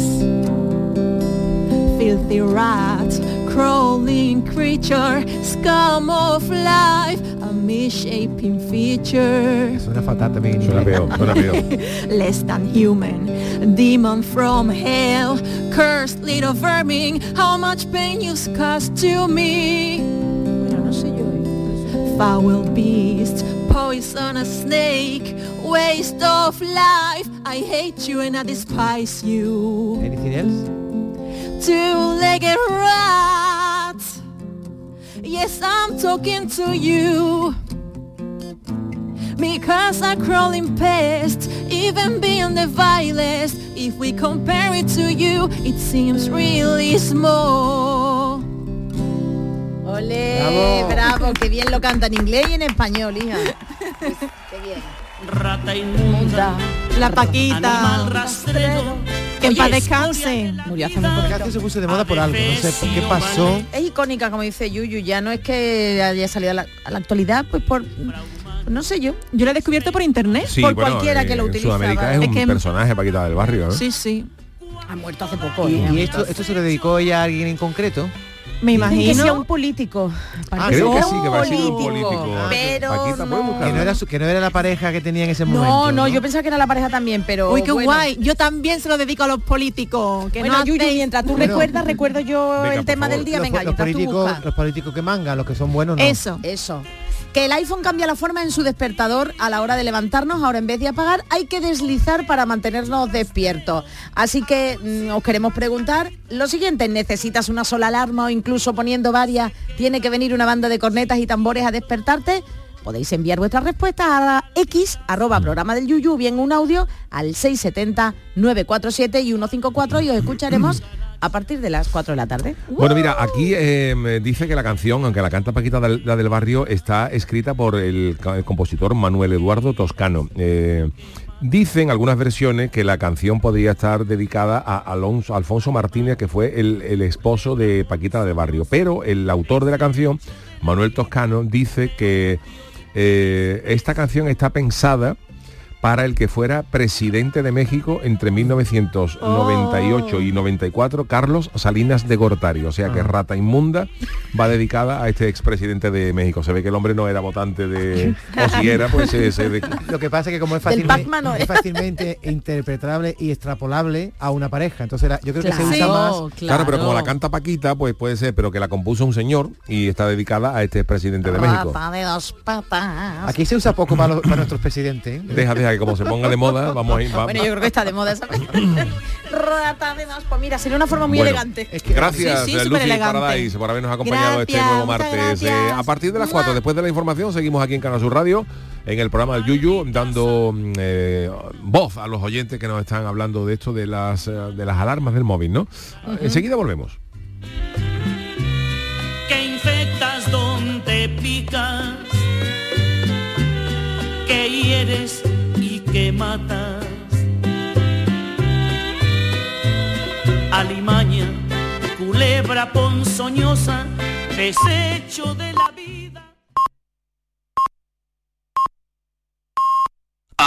S12: Filthy rat, crawling creature, scum of life, a misshapen feature.
S11: Suena fatal también.
S8: Suena peor, suena peor.
S12: Less than human, demon from hell, cursed little vermin, how much pain you caused to me.
S9: Bueno, no sé yo.
S12: Foul beast, poisonous snake, waste of life, I hate you and I despise you.
S11: Anything else?
S12: Two-legged rat, yes, I'm talking to you. Because a crawling pest, even being the vilest, if we compare it to you, it seems really small.
S9: Ole,
S11: Bravo.
S9: bravo, qué bien lo canta en inglés y en español, hija. Pues, qué bien.
S7: Rata inmunda,
S12: La Paquita,
S7: animal rastrero.
S12: que en paz
S7: Oye,
S12: descanse.
S9: Murió hace muy
S11: La
S9: poco.
S11: canción se puso de moda por algo, no sé por qué pasó.
S9: Es icónica, como dice Yuyu, ya no es que haya salido a la, a la actualidad, pues por... pues no sé yo.
S12: Yo la he descubierto por internet.
S8: Sí,
S9: Por
S8: bueno,
S9: cualquiera que lo
S8: en
S9: utiliza,
S8: Sudamérica
S9: ¿vale?
S8: es
S12: Es
S8: un
S12: que-
S8: personaje Paquita del Barrio, ¿no?
S12: Sí, sí.
S9: Ha muerto hace poco.
S11: ¿Y,
S9: ¿eh?
S11: y esto, esto se lo dedicó ella a alguien en concreto?
S12: Me
S9: Dicen que
S12: imagino.
S9: sea un político.
S11: Ah,
S8: Creo que
S9: sea
S8: sí, que va a ser un
S9: político,
S8: político.
S9: pero
S8: Paquita, ¿puedes
S9: no.
S8: buscarlo?
S11: Que no, era su- que no era la pareja que tenía en ese momento.
S9: No, no, yo pensaba que era la pareja también, pero
S12: Uy, qué
S9: bueno.
S12: guay. Yo también se lo dedico a los políticos. Que
S9: Bueno,
S12: no
S9: Yuyu,
S12: hacéis-
S9: mientras tú
S11: Bueno.
S9: recuerdas, recuerdo yo
S8: Venga,
S9: el
S8: por
S9: tema
S8: favor.
S9: del día.
S11: los,
S9: Venga,
S11: los
S9: mientras tú
S11: políticos,
S9: buscas.
S11: los políticos que mangan, los que son buenos, no.
S12: Eso.
S9: Eso. Que el iPhone cambia la forma en su despertador a la hora de levantarnos. Ahora, en vez de apagar, hay que deslizar para mantenernos despiertos. Así que mm, os queremos preguntar lo siguiente. ¿Necesitas una sola alarma o incluso poniendo varias, tiene que venir una banda de cornetas y tambores a despertarte? podéis enviar vuestras respuestas a X, arroba programa del Yuyu, bien un audio al seis siete cero, nueve cuatro siete y uno cinco cuatro y os escucharemos a partir de las cuatro de la tarde.
S8: Bueno, mira, aquí eh, me dice que la canción, aunque la canta Paquita del, la del Barrio, está escrita por el, el compositor Manuel Eduardo Toscano. Eh, dicen algunas versiones que la canción podría estar dedicada a Alonso, Alfonso Martínez, que fue el, el esposo de Paquita del Barrio, pero el autor de la canción, Manuel Toscano, dice que eh, esta canción está pensada para el que fuera presidente de México entre mil novecientos noventa y ocho oh. y noventa y cuatro, Carlos Salinas de Gortari. O sea que Rata Inmunda va dedicada a este expresidente de México. Se ve que el hombre no era votante de... o si era, pues... Eh, se de...
S11: Lo que pasa es que como es fácilmente, no es. es fácilmente interpretable y extrapolable a una pareja. Entonces la, yo creo claro, que se usa más...
S8: Claro. claro, pero como la canta Paquita, pues puede ser, pero que la compuso un señor y está dedicada a este expresidente de México.
S9: Rata de dos patas.
S11: Aquí se usa poco para, los, para nuestros presidentes. ¿eh?
S8: Deja, deja que como se ponga de moda, vamos a ir. Va,
S9: bueno, yo creo que está de moda esa. Rata de dos, pues mira, sería una forma muy bueno, elegante.
S8: Es que, gracias, sí, sí, Lucy Paradise, por habernos acompañado gracias, este nuevo martes. Eh, a partir de las cuatro, después de la información, seguimos aquí en Canal Sur Radio, en el programa del Yuyu, dando eh, voz a los oyentes que nos están hablando de esto de las de las alarmas del móvil, ¿no? Uh-huh. Enseguida volvemos.
S18: Que infectas donde picas, que hieres y que matas, alimaña, culebra ponzoñosa, desecho de